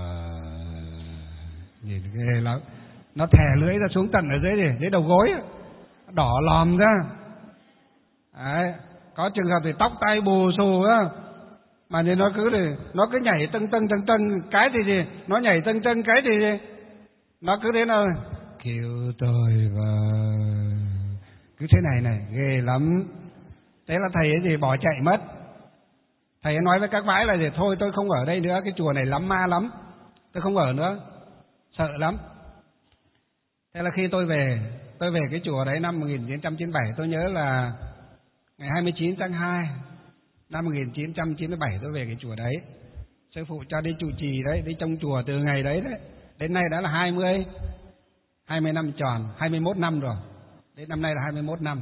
nhìn ghê lắm. Nó thè lưỡi ra xuống tận ở dưới đầu gối, đỏ lòm ra. Đấy, có trường hợp thì tóc tai bù xù á, mà thì nó cứ nhảy tưng cái thì gì, nó nhảy tưng cái thì gì, nó cứ đến rồi kêu tôi và cứ thế này ghê lắm. Thế là thầy ấy gì bỏ chạy mất. Thầy ấy nói với các bái là gì, thôi tôi không ở đây nữa, cái chùa này lắm ma lắm, tôi không ở nữa, sợ lắm. Thế là khi tôi về cái chùa đấy năm 1997, tôi nhớ là ngày 29 tháng 2 năm 1997 tôi về cái chùa đấy. Sư phụ cho đi trụ trì đấy, đi trong chùa từ ngày đấy đến nay đã là 20 năm tròn, 21 năm rồi. Đến năm nay là 21 năm.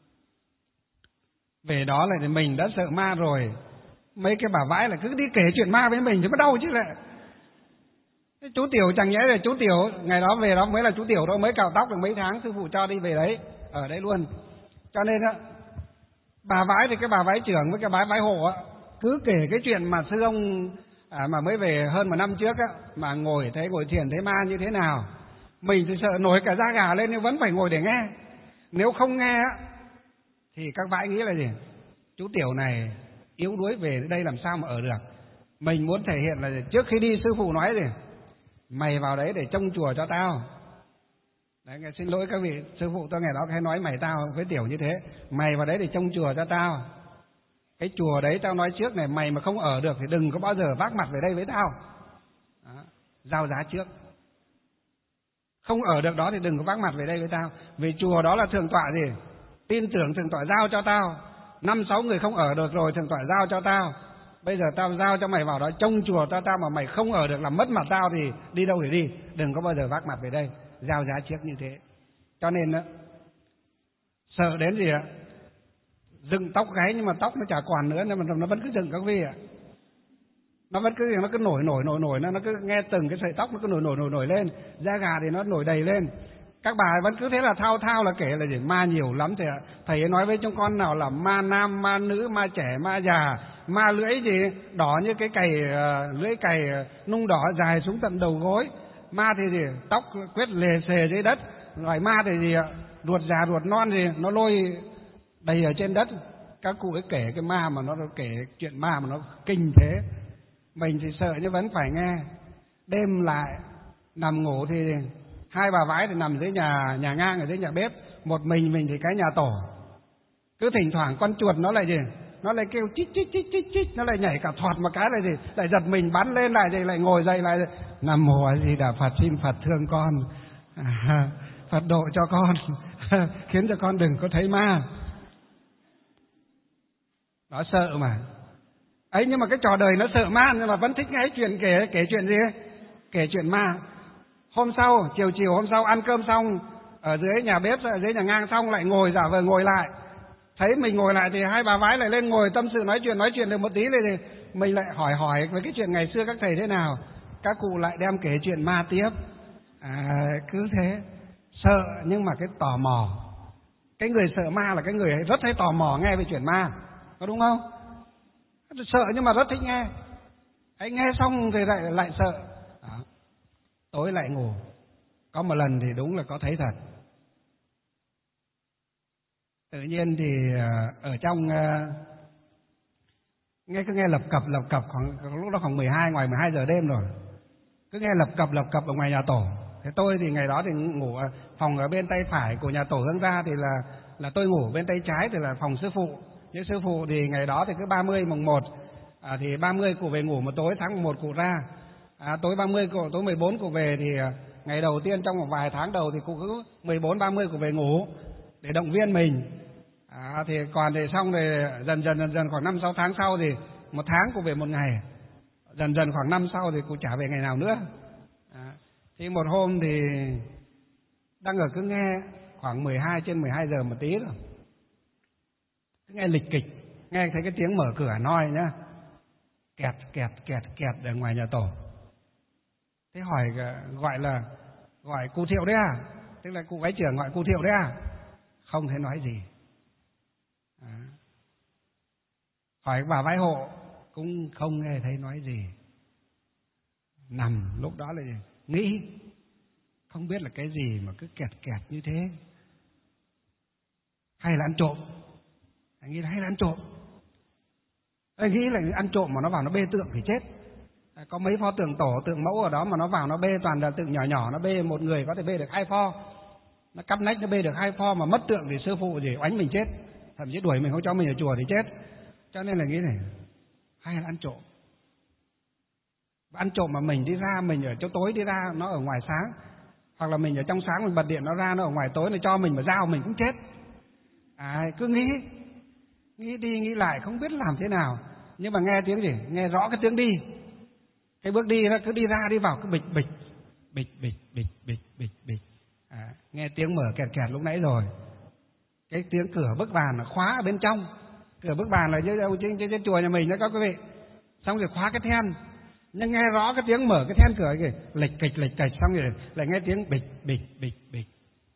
Về đó là mình đã sợ ma rồi. Mấy cái bà vãi là cứ đi kể chuyện ma với mình thì có đau chứ lại. Chú Tiểu chẳng nhẽ là chú Tiểu ngày đó về đó mới là chú Tiểu đâu, mới cạo tóc được mấy tháng, sư phụ cho đi về đấy, ở đấy luôn. Cho nên á, bà vãi thì cái bà vãi trưởng với cái bà vãi hộ á, cứ kể cái chuyện mà sư ông mà mới về hơn 1 năm trước á, mà ngồi thiền thấy ma như thế nào. Mình thì sợ nổi cả da gà lên nhưng vẫn phải ngồi để nghe. Nếu không nghe á thì các vãi nghĩ là gì? Chú Tiểu này yếu đuối về đây làm sao mà ở được. Mình muốn thể hiện là trước khi đi sư phụ nói gì? Mày vào đấy để trông chùa cho tao. Đấy, xin lỗi các vị, sư phụ tôi ngày đó hay nói mày tao với Tiểu như thế. Mày vào đấy để trông chùa cho tao. Cái chùa đấy tao nói trước này, mày mà không ở được thì đừng có bao giờ vác mặt về đây với tao. Đó, giao giá trước. Không ở được đó thì đừng có vác mặt về đây với tao. Vì chùa đó là thượng tọa gì? Tin tưởng thượng tọa giao cho tao. 5-6 người không ở được rồi, thượng tọa giao cho tao. Bây giờ tao giao cho mày vào đó trông chùa cho tao, mà mày không ở được làm mất mặt tao thì đi đâu để đi. Đừng có bao giờ vác mặt về đây. Giao giá trước như thế. Cho nên đó, sợ đến gì ạ? Dựng tóc gáy nhưng mà tóc nó chả còn nữa, nhưng mà nó vẫn cứ dựng các vị ạ. Nó vẫn cứ nổi, nó cứ nghe từng cái sợi tóc nó cứ nổi lên, da gà thì nó nổi đầy lên. Các bà vẫn cứ thế là thao là kể là gì ma nhiều lắm thì thầy ấy nói với chúng con nào là ma nam, ma nữ, ma trẻ, ma già, ma lưỡi gì đỏ như cái cày, lưỡi cày nung đỏ dài xuống tận đầu gối. Ma thì gì tóc quét lề xề dưới đất. Loại ma thì gì ruột già ruột non gì nó lôi đầy ở trên đất. Các cụ ấy kể cái ma mà nó kể chuyện ma mà nó kinh thế. Mình thì sợ nhưng vẫn phải nghe. Đêm lại nằm ngủ thì 2 bà vãi thì nằm dưới nhà ngang ở dưới nhà bếp, một mình thì cái nhà tổ. Cứ thỉnh thoảng con chuột nó lại gì, nó lại kêu chích, nó lại nhảy cả thoạt một cái lại gì, lại giật mình bắn lên lại gì, lại ngồi dậy lại Nam Mô A Di Đà Phật, xin Phật thương con, Phật độ cho con, khiến cho con đừng có thấy ma. Nó sợ mà. Ấy nhưng mà cái trò đời nó sợ ma nhưng mà vẫn thích nghe chuyện kể chuyện gì? Kể chuyện ma. Hôm sau, chiều hôm sau ăn cơm xong, ở dưới nhà bếp, ở dưới nhà ngang xong lại ngồi giả vờ ngồi lại. Thấy mình ngồi lại thì 2 bà vái lại lên ngồi tâm sự nói chuyện được một tí thì mình lại hỏi với cái chuyện ngày xưa các thầy thế nào. Các cụ lại đem kể chuyện ma tiếp. Cứ thế. Sợ nhưng mà cái tò mò. Cái người sợ ma là cái người rất hay tò mò nghe về chuyện ma. Có đúng không? Sợ nhưng mà rất thích nghe. Anh nghe xong thì lại sợ. Đó. Tối lại ngủ. Có một lần thì đúng là có thấy thật. Tự nhiên thì ở trong cứ nghe lập cập khoảng lúc đó khoảng 12 ngoài 12 giờ đêm rồi. Cứ nghe lập cập ở ngoài nhà tổ. Thế tôi thì ngày đó thì ngủ phòng ở bên tay phải của nhà tổ hướng ra thì là tôi ngủ bên tay trái thì là phòng sư phụ. Nhưng sư phụ thì ngày đó thì cứ 30 mùng 1 thì 30 cụ về ngủ một tối, tháng 11 cụ ra. Tối 30 tối 14 cụ về thì ngày đầu tiên trong một vài tháng đầu thì cụ cứ 14 30 cụ về ngủ để động viên mình. Thì còn thì xong rồi dần dần khoảng 5-6 tháng sau thì 1 tháng cô về 1 ngày, dần khoảng năm sau thì cô chả về ngày nào nữa. Thì một hôm thì đang ở cứ nghe khoảng 12 giờ một tí rồi, cứ nghe lịch kịch, nghe thấy cái tiếng mở cửa noi nhá, kẹt ở ngoài nhà tổ. Thế hỏi gọi cụ Thiệu đấy à? Tức là cụ váy trưởng gọi cụ Thiệu đấy à? Không thấy nói gì. Hỏi bà váy hộ cũng không nghe thấy nói gì. Nằm lúc đó là nghĩ không biết là cái gì mà cứ kẹt như thế. Hay là ăn trộm? Anh nghĩ là hay là ăn trộm. Anh nghĩ là ăn trộm mà nó vào nó bê tượng thì chết. Có mấy pho tượng tổ, tượng mẫu ở đó mà nó vào nó bê toàn là tượng nhỏ, nó bê một người có thể bê được 2 pho. Nó cắp nách nó bê được 2 pho mà mất tượng thì sư phụ gì oánh mình chết. Thậm chí đuổi mình không cho mình ở chùa thì chết. Cho nên là nghĩ này, hay là ăn trộm. Ăn trộm mà mình đi ra, mình ở chỗ tối đi ra, nó ở ngoài sáng. Hoặc là mình ở trong sáng mình bật điện nó ra, nó ở ngoài tối, nó cho mình mà dao mình cũng chết. Cứ nghĩ đi nghĩ lại không biết làm thế nào. Nhưng mà nghe tiếng gì? Nghe rõ cái tiếng đi. Cái bước đi nó cứ đi ra đi vào cứ bịch. Nghe tiếng mở kẹt lúc nãy rồi. Cái tiếng cửa bức bàn là khóa ở bên trong. Cửa bức bàn là trên chùa nhà mình đó các quý vị. Xong rồi khóa cái then. Nhưng nghe rõ cái tiếng mở cái then cửa kìa, lệch cạch xong rồi lại nghe tiếng bịch.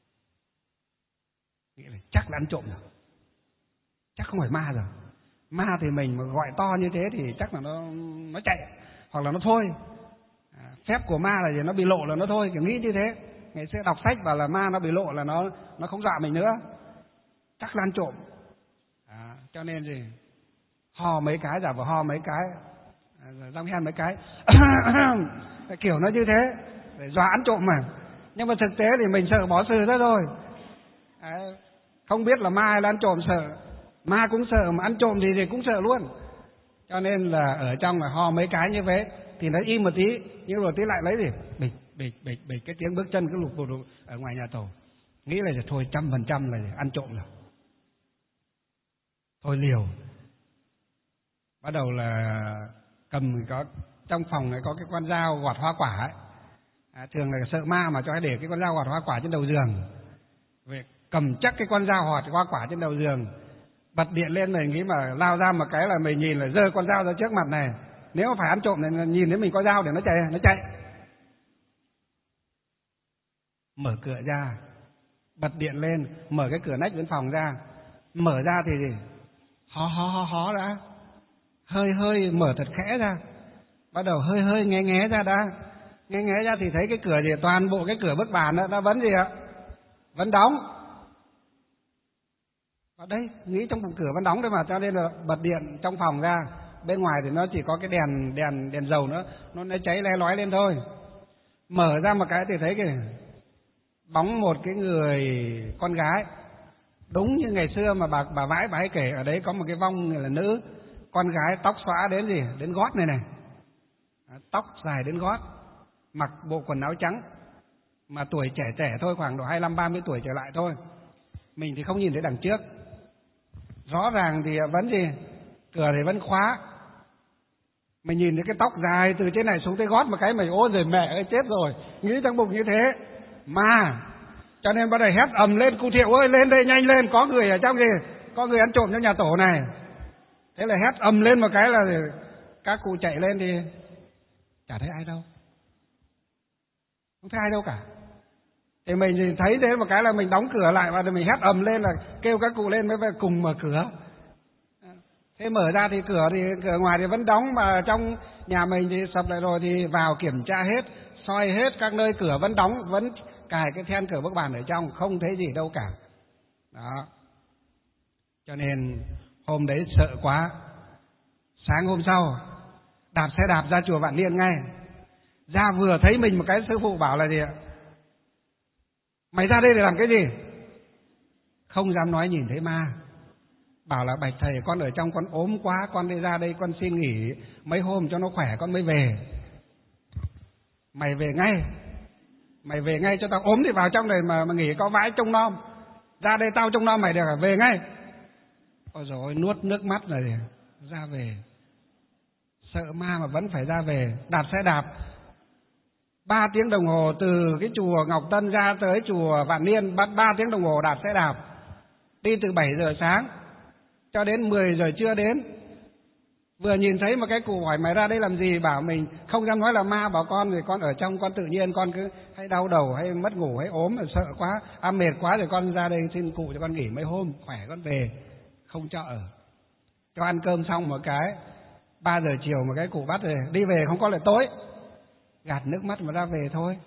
Nghĩ là chắc là ăn trộm rồi. Chắc không phải ma rồi. Ma thì mình mà gọi to như thế thì chắc là nó chạy hoặc là nó thôi. Phép của ma là gì? Nó bị lộ là nó thôi, kiểu nghĩ như thế. Ngày xưa đọc sách bảo là ma nó bị lộ là nó không dọa mình nữa. Chắc là ăn trộm. Cho nên gì? Ho mấy cái, giả vờ ho mấy cái, răng hen mấy cái kiểu nó như thế để dọa ăn trộm mà. Nhưng mà thực tế thì mình sợ bỏ sự đó rồi. Không biết là ma hay là ăn trộm sợ. Ma cũng sợ mà ăn trộm thì cũng sợ luôn. Cho nên là ở trong là ho mấy cái như thế thì nó im một tí, nhưng rồi tí lại lấy gì bịch cái tiếng bước chân cứ lục ở ngoài nhà tổ. Nghĩ là thôi 100% là ăn trộm rồi. Thôi liều. Bắt đầu là cầm có trong phòng này có cái con dao gọt hoa quả ấy. Thường là sợ ma mà cho hay để cái con dao gọt hoa quả trên đầu giường. Về cầm chắc cái con dao gọt hoa quả trên đầu giường, bật điện lên này, nghĩ mà lao ra một cái là mình nhìn là giơ con dao ra trước mặt này. Nếu phải ăn trộm này nhìn thấy mình có dao để nó chạy. Mở cửa ra, bật điện lên, mở cái cửa nách bên phòng ra. Mở ra thì gì? Hó đã. Hơi mở thật khẽ ra. Bắt đầu hơi nghe ra đã. Nghe ra thì thấy cái cửa gì, toàn bộ cái cửa bức bàn đó, nó vẫn gì ạ? Vẫn đóng. Ở đây, nghĩ trong cửa vẫn đóng đấy mà, cho nên là bật điện trong phòng ra. Bên ngoài thì nó chỉ có cái đèn dầu nữa, nó cháy le lói lên thôi. Mở ra một cái thì thấy cái bóng một cái người con gái. Đúng như ngày xưa mà bà Vãi bà hay kể, ở đấy có một cái vong là nữ, con gái tóc xõa đến gì? Đến gót này. Tóc dài đến gót, mặc bộ quần áo trắng, mà tuổi trẻ thôi, khoảng độ 25-30 tuổi trở lại thôi. Mình thì không nhìn thấy đằng trước. Rõ ràng thì vẫn gì? Cửa thì vẫn khóa. Mình nhìn thấy cái tóc dài từ trên này xuống tới gót một cái, mày ôi giời mẹ ơi chết rồi. Nghĩ trong bụng như thế. Mà cho nên bắt đầu hét ầm lên, cụ Thiệu ơi lên đây nhanh lên, có người ở trong kìa, có người ăn trộm trong nhà tổ này. Thế là hét ầm lên một cái là các cụ chạy lên thì chả thấy ai đâu. Không thấy ai đâu cả. Thì mình thì thấy thế một cái là mình đóng cửa lại và mình hét ầm lên là kêu các cụ lên mới cùng mở cửa. Thế mở ra thì cửa ngoài thì vẫn đóng, mà trong nhà mình thì sập lại rồi thì vào kiểm tra hết, soi hết các nơi cửa vẫn đóng, vẫn cài cái then cửa bức bàn ở trong, không thấy gì đâu cả. Đó. Cho nên hôm đấy sợ quá. Sáng hôm sau đạp xe đạp ra chùa Vạn Niên ngay. Ra vừa thấy mình một cái, sư phụ bảo là gì ạ? Mày ra đây để làm cái gì? Không dám nói nhìn thấy ma. Bảo là bạch thầy, con ở trong con ốm quá, con đi ra đây con xin nghỉ mấy hôm cho nó khỏe con mới về. Mày về ngay cho tao, ốm thì vào trong này mà nghỉ có vãi trông nom. Ra đây tao trông nom mày được à? Về ngay. Ôi dồi ôi, nuốt nước mắt rồi ra về. Sợ ma mà vẫn phải ra về, đạp xe đạp 3 tiếng đồng hồ từ cái chùa Ngọc Tân ra tới chùa Vạn Niên, 3 tiếng đồng hồ đạp xe đạp, đi từ 7 giờ sáng cho đến 10 giờ trưa đến. Vừa nhìn thấy một cái cụ hỏi mày ra đây làm gì, bảo mình không dám nói là ma, bảo con thì con ở trong con tự nhiên, con cứ hay đau đầu hay mất ngủ hay ốm sợ quá, mệt quá rồi con ra đây xin cụ cho con nghỉ mấy hôm khỏe con về. Không cho ở, cho ăn cơm xong một cái 3 giờ chiều một cái cụ bắt rồi đi về, không có lại tối, gạt nước mắt mà ra về thôi.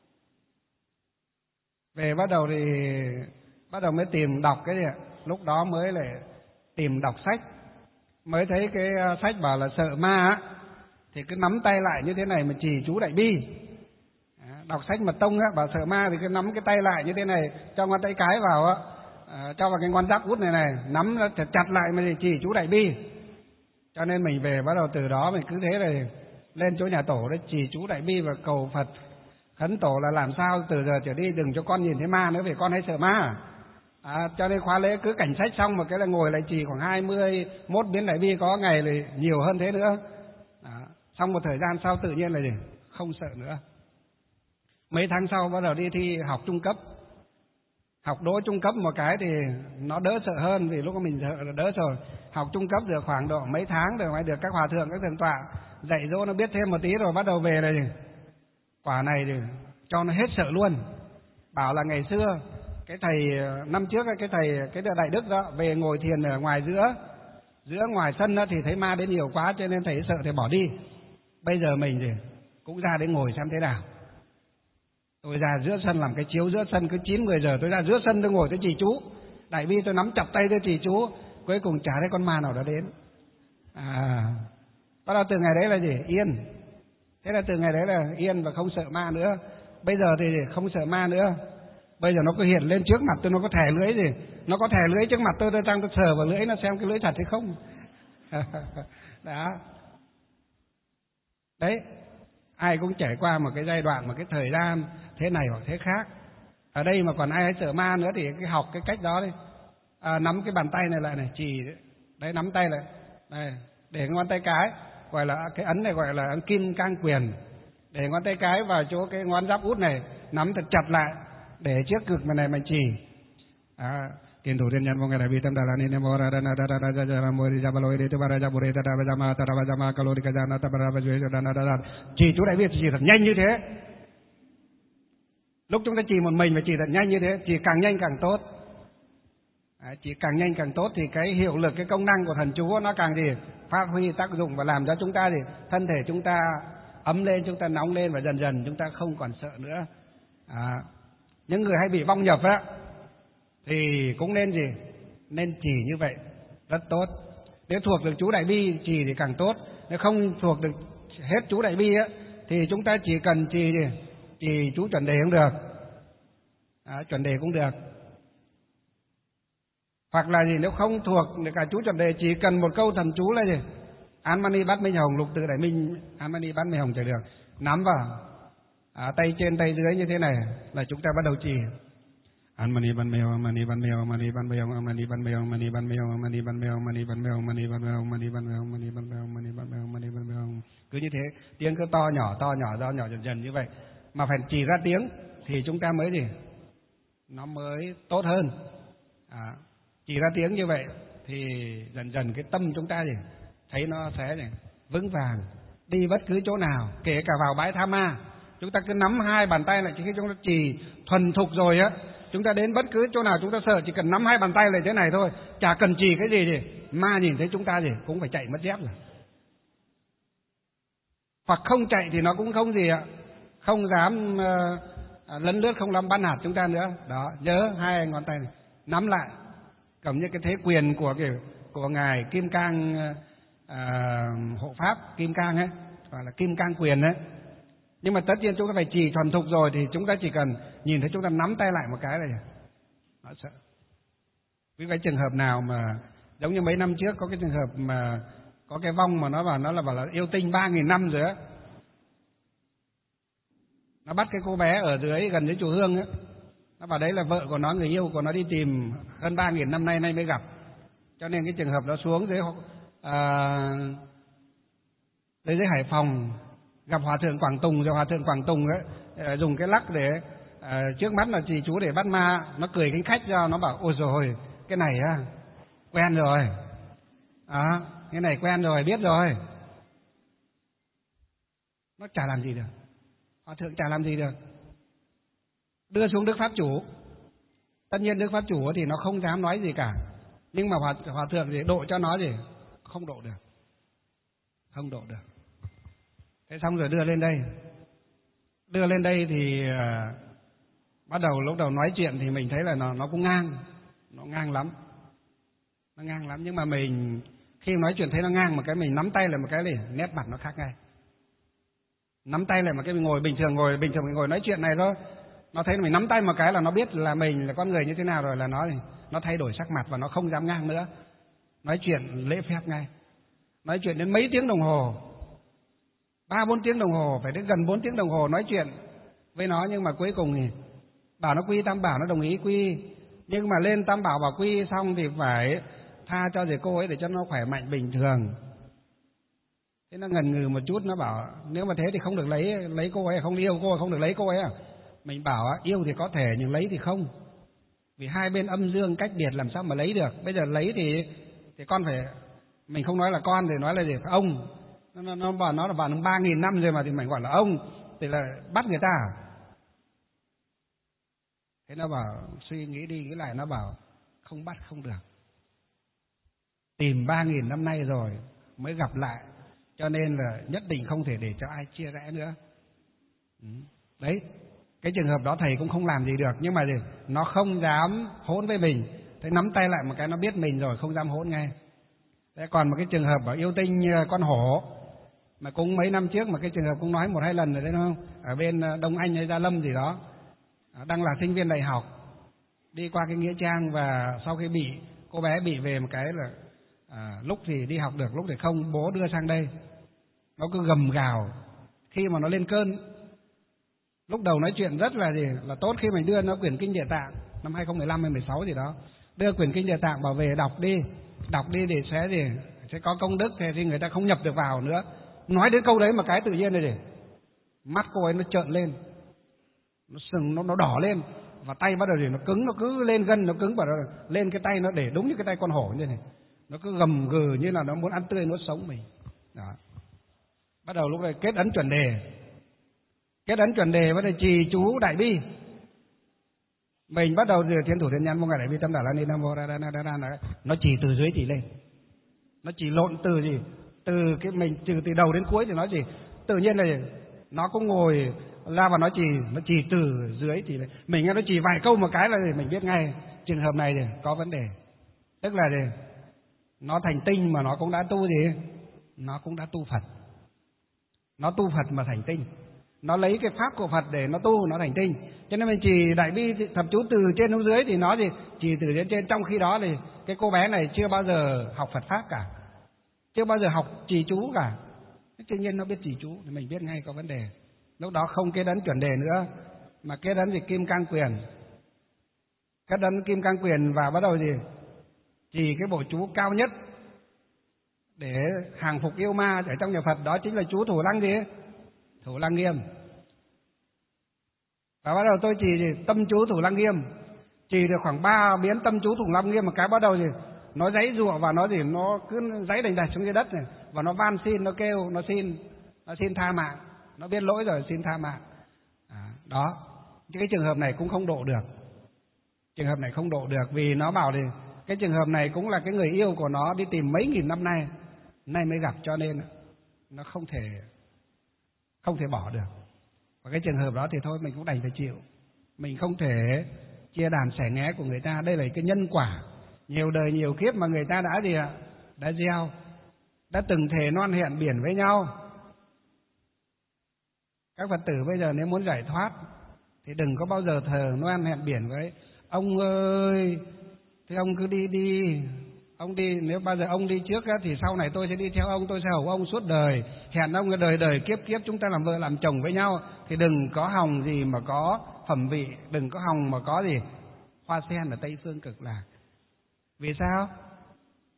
Về bắt đầu mới tìm đọc cái gì, lúc đó mới lại tìm đọc sách, mới thấy cái sách bảo là sợ ma á, thì cứ nắm tay lại như thế này mà trì chú Đại Bi. Đọc sách Mật Tông á, bảo sợ ma thì cứ nắm cái tay lại như thế này, cho ngón tay cái vào á, cho vào cái ngón giáp út này, nắm nó chặt lại mà trì chú Đại Bi. Cho nên mình về bắt đầu từ đó mình cứ thế này lên chỗ nhà tổ đấy trì chú Đại Bi và cầu Phật khấn tổ là làm sao từ giờ trở đi đừng cho con nhìn thấy ma nữa, vì con hay sợ ma. Cho nên khóa lễ cứ cảnh sách xong một cái là ngồi lại trì khoảng 21 biến Đại Bi, có ngày thì nhiều hơn thế nữa. Xong một thời gian sau tự nhiên là gì? Không sợ nữa. Mấy tháng sau bắt đầu đi thi học trung cấp, học đỗ trung cấp một cái thì nó đỡ sợ hơn, vì lúc đó mình sợ là đỡ rồi. Học trung cấp được khoảng độ mấy tháng rồi mới được các hòa thượng các thượng tọa dạy dỗ nó biết thêm một tí, rồi bắt đầu về này quả này thì cho nó hết sợ luôn. Bảo là ngày xưa cái thầy năm trước cái Đại Đức đó về ngồi thiền ở ngoài giữa ngoài sân đó, thì thấy ma đến nhiều quá cho nên thầy sợ thì bỏ đi. Bây giờ mình thì cũng ra để ngồi xem thế nào. Tôi ra giữa sân làm cái chiếu giữa sân, cứ 9-10 giờ tôi ra giữa sân tôi ngồi tôi trì chú Đại Bi, tôi nắm chặt tay tôi trì chú, cuối cùng chả thấy con ma nào đó đến. Bắt đầu từ ngày đấy là gì? Yên. Thế là từ ngày đấy là yên và không sợ ma nữa. Bây giờ thì không sợ ma nữa. Bây giờ nó cứ hiện lên trước mặt tôi, nó có thè lưới gì, nó có thè lưới trước mặt tôi đang tôi sờ vào lưới nó xem cái lưới thật hay không. Đó. Đấy, ai cũng trải qua một cái giai đoạn, một cái thời gian thế này hoặc thế khác. Ở đây mà còn ai sợ ma nữa thì cái học cái cách đó đi. Nắm cái bàn tay này lại này, chỉ đấy, nắm tay lại đây, để ngón tay cái gọi là cái ấn này gọi là ấn Kim Cang Quyền, để ngón tay cái vào chỗ cái ngón giáp út này, nắm thật chặt lại để trước ngực mà này mình chỉ. Tiền thủ thiên nhân vô ngày đại bi tâm đà la ni nemo ra na da da da ra mo ri ja ba lo ri tu ba ra ja bu re ta da ba ja ma ta ra ba ja ma ka lo ri ka ja na ta ba ra ba ju da na da. Chỉ chú Đại Bi chỉ thật nhanh như thế. Lúc chúng ta chỉ một mình mà chỉ thật nhanh như thế, chỉ càng nhanh càng tốt. Chỉ càng nhanh càng tốt thì cái hiệu lực, cái công năng của thần chú nó càng gì phát huy tác dụng và làm cho chúng ta gì thân thể chúng ta ấm lên, chúng ta nóng lên và dần dần chúng ta không còn sợ nữa. Những người hay bị vong nhập á thì cũng nên gì? Nên chỉ như vậy, rất tốt. Nếu thuộc được chú Đại Bi chỉ thì càng tốt. Nếu không thuộc được hết chú Đại Bi á thì chúng ta chỉ cần chỉ chú chuẩn đề cũng được. Chuẩn đề cũng được. Hoặc là gì, nếu không thuộc được cả chú chuẩn đề, chỉ cần một câu thần chú là gì? Án Mani Bát Minh Hồng, Lục Tự Đại Minh Án Mani Bát Minh Hồng trở được. Nắm vào tay trên tay dưới như thế này là chúng ta bắt đầu trì. Án Mani Ban Mê Hồng, Mani Ban Mê Hồng, Mani Ban Mê Hồng, Mani Ban Mê Hồng, Mani Ban Mê Hồng, Mani Ban Mê Hồng, Mani Ban Mê Hồng, Mani Ban Mê Hồng, Mani Ban Mê Hồng, Mani Ban Mê Hồng, Mani Ban Mê Hồng, Mani Ban Mê Hồng. Cứ như thế, tiếng cứ to nhỏ dần dần như vậy. Mà phải chỉ ra tiếng thì chúng ta mới gì? Nó mới tốt hơn. Chỉ ra tiếng như vậy thì dần dần cái tâm chúng ta gì thấy nó sẽ gì vững vàng, đi bất cứ chỗ nào, kể cả vào bãi tha ma, chúng ta cứ nắm hai bàn tay lại, khi chúng ta chỉ thuần thục rồi á, chúng ta đến bất cứ chỗ nào chúng ta sợ chỉ cần nắm hai bàn tay lại thế này thôi, chả cần chỉ cái gì ma nhìn thấy chúng ta gì cũng phải chạy mất dép rồi. Hoặc không chạy thì nó cũng không gì ạ, không dám lấn lướt, không dám bắn hạt chúng ta nữa. Đó, nhớ hai ngón tay này nắm lại, cầm như cái thế quyền của ngài Kim Cang hộ pháp Kim Cang ấy, gọi là Kim Cang Quyền ấy. Nhưng mà tất nhiên chúng ta phải chỉ thuần thục rồi thì chúng ta chỉ cần nhìn thấy chúng ta nắm tay lại một cái này nó sợ. Ví dụ cái trường hợp nào mà giống như mấy năm trước có cái trường hợp mà có cái vong mà nó bảo là yêu tinh 3.000 năm rồi á, nó bắt cái cô bé ở dưới gần dưới chùa Hương á, nó bảo đấy là vợ của nó, người yêu của nó đi tìm hơn 3.000 năm nay mới gặp. Cho nên cái trường hợp đó xuống dưới Hải Phòng gặp Hòa thượng Quảng Tùng, rồi Hòa thượng Quảng Tùng ấy dùng cái lắc để trước mắt là trì chú để bắt ma, nó cười khinh khách ra, nó bảo ôi rồi cái này quen rồi, cái này quen rồi, biết rồi. Nó chả làm gì được, Hòa thượng chả làm gì được. Đưa xuống Đức Pháp Chủ, tất nhiên Đức Pháp Chủ thì nó không dám nói gì cả, nhưng mà Hòa thượng thì độ cho nó gì không độ được, không độ được. Thế xong rồi đưa lên đây thì bắt đầu lúc đầu nói chuyện thì mình thấy là nó cũng nó ngang lắm, nhưng mà mình khi nói chuyện thấy nó ngang một cái, mình nắm tay lại một cái thì nét mặt nó khác ngay. Nắm tay lại một cái, mình ngồi bình thường mình ngồi nói chuyện này thôi, nó thấy mình nắm tay một cái là nó biết là mình là con người như thế nào rồi, là nó thay đổi sắc mặt và nó không dám ngang nữa, nói chuyện lễ phép ngay. Nói chuyện đến mấy tiếng đồng hồ, 3-4 tiếng đồng hồ, phải đến gần 4 tiếng đồng hồ nói chuyện với nó, nhưng mà cuối cùng thì bảo nó quy Tam Bảo, nó đồng ý quy, nhưng mà lên Tam Bảo bảo quy xong thì phải tha cho thầy cô ấy để cho nó khỏe mạnh bình thường. Thế nó ngần ngừ một chút, nó bảo nếu mà thế thì không được lấy cô ấy, không yêu cô ấy, không được lấy cô ấy à? Mình bảo yêu thì có thể nhưng lấy thì không, vì hai bên âm dương cách biệt làm sao mà lấy được. Bây giờ lấy thì con phải, mình không nói là con thì nói là gì, ông. Nó bảo nó là vào 3.000 năm rồi mà thì mình gọi là ông thì là bắt người ta à? Thế nó bảo suy nghĩ đi nghĩ lại, nó bảo không bắt không được, tìm 3.000 năm nay rồi mới gặp lại, cho nên là nhất định không thể để cho ai chia rẽ nữa. Đấy, cái trường hợp đó thầy cũng không làm gì được, nhưng mà gì, nó không dám hỗn với mình, thế nắm tay lại một cái nó biết mình rồi, không dám hỗn ngay. Thế còn một cái trường hợp bảo yêu tinh con hổ mà cũng mấy năm trước mà cái trường hợp cũng nói 1-2 lần rồi đấy, đúng không? Ở bên Đông Anh hay Gia Lâm gì đó, đang là sinh viên đại học, đi qua cái nghĩa trang, và sau khi cô bé bị về một cái là lúc thì đi học được, lúc thì không, bố đưa sang đây, nó cứ gầm gào khi mà nó lên cơn. Lúc đầu nói chuyện rất là tốt, khi mình đưa nó quyển kinh Địa Tạng năm 2015 hay 16 gì đó, đưa quyển kinh Địa Tạng bảo về đọc đi để sẽ có công đức, thì người ta không nhập được vào nữa. Nói đến câu đấy mà cái tự nhiên này mắt cô ấy nó trợn lên, nó sừng nó đỏ lên, và tay bắt đầu nó cứng, nó cứ lên gân, nó cứng, và lên cái tay nó để đúng như cái tay con hổ như này, nó cứ gầm gừ như là nó muốn ăn tươi nuốt sống mình. Đó. Bắt đầu lúc này kết ấn chuẩn đề, bắt đầu trì chú đại bi. Mình bắt đầu Thiên Thủ Thiên Nhãn Vô Ngã Đại Bi Tâm Đà La Ni Nam Mô Ra Ra Na Ra Na, nó chỉ từ dưới chỉ lên, nó chỉ lộn từ mình từ đầu đến cuối thì nó chỉ tự nhiên là nó cũng ngồi ra và nó chỉ từ dưới thì mình nghe nó chỉ vài câu một cái là mình biết ngay trường hợp này thì có vấn đề, tức là nó thành tinh mà nó cũng đã tu nó cũng đã tu Phật, nó tu Phật mà thành tinh, nó lấy cái pháp của Phật để nó tu, nó thành tinh. Cho nên mình chỉ đại bi thập chú từ trên xuống dưới thì nó chỉ từ trên trên, trong khi đó thì cái cô bé này chưa bao giờ học Phật pháp cả, chưa bao giờ học trì chú cả, tự nhiên nó biết trì chú thì mình biết ngay có vấn đề. Lúc đó không kết ấn chuẩn đề nữa mà kết ấn Kim Cang Quyền, kết ấn Kim Cang Quyền, và bắt đầu trì cái bộ chú cao nhất để hàng phục yêu ma ở trong nhà Phật, đó chính là chú Thủ Lăng Nghiêm. Và bắt đầu tôi trì tâm chú Thủ Lăng Nghiêm, trì được khoảng 3 biến tâm chú Thủ Lăng Nghiêm, một cái bắt đầu nó giãy giụa và nó nó cứ giãy đành đạch xuống dưới đất này, và nó van xin, nó kêu, nó xin tha mạng, nó biết lỗi rồi xin tha mạng. Đó, cái trường hợp này cũng không độ được, trường hợp này không độ được, vì nó bảo thì cái trường hợp này cũng là cái người yêu của nó đi tìm mấy nghìn năm nay mới gặp, cho nên nó không thể bỏ được. Và cái trường hợp đó thì thôi mình cũng đành phải chịu, mình không thể chia đàn sẻ nghé của người ta. Đây là cái nhân quả nhiều đời nhiều kiếp mà người ta đã gieo, đã từng thề non hẹn biển với nhau. Các Phật tử bây giờ nếu muốn giải thoát thì đừng có bao giờ thờ non hẹn biển với ông ơi, thì ông cứ đi, ông đi, nếu bao giờ ông đi trước thì sau này tôi sẽ đi theo ông, tôi sẽ hầu ông suốt đời, hẹn ông đời đời kiếp kiếp chúng ta làm vợ làm chồng với nhau. Thì đừng có hòng gì mà có phẩm vị, đừng có hòng mà có hoa sen ở Tây Phương Cực Lạc. Vì sao?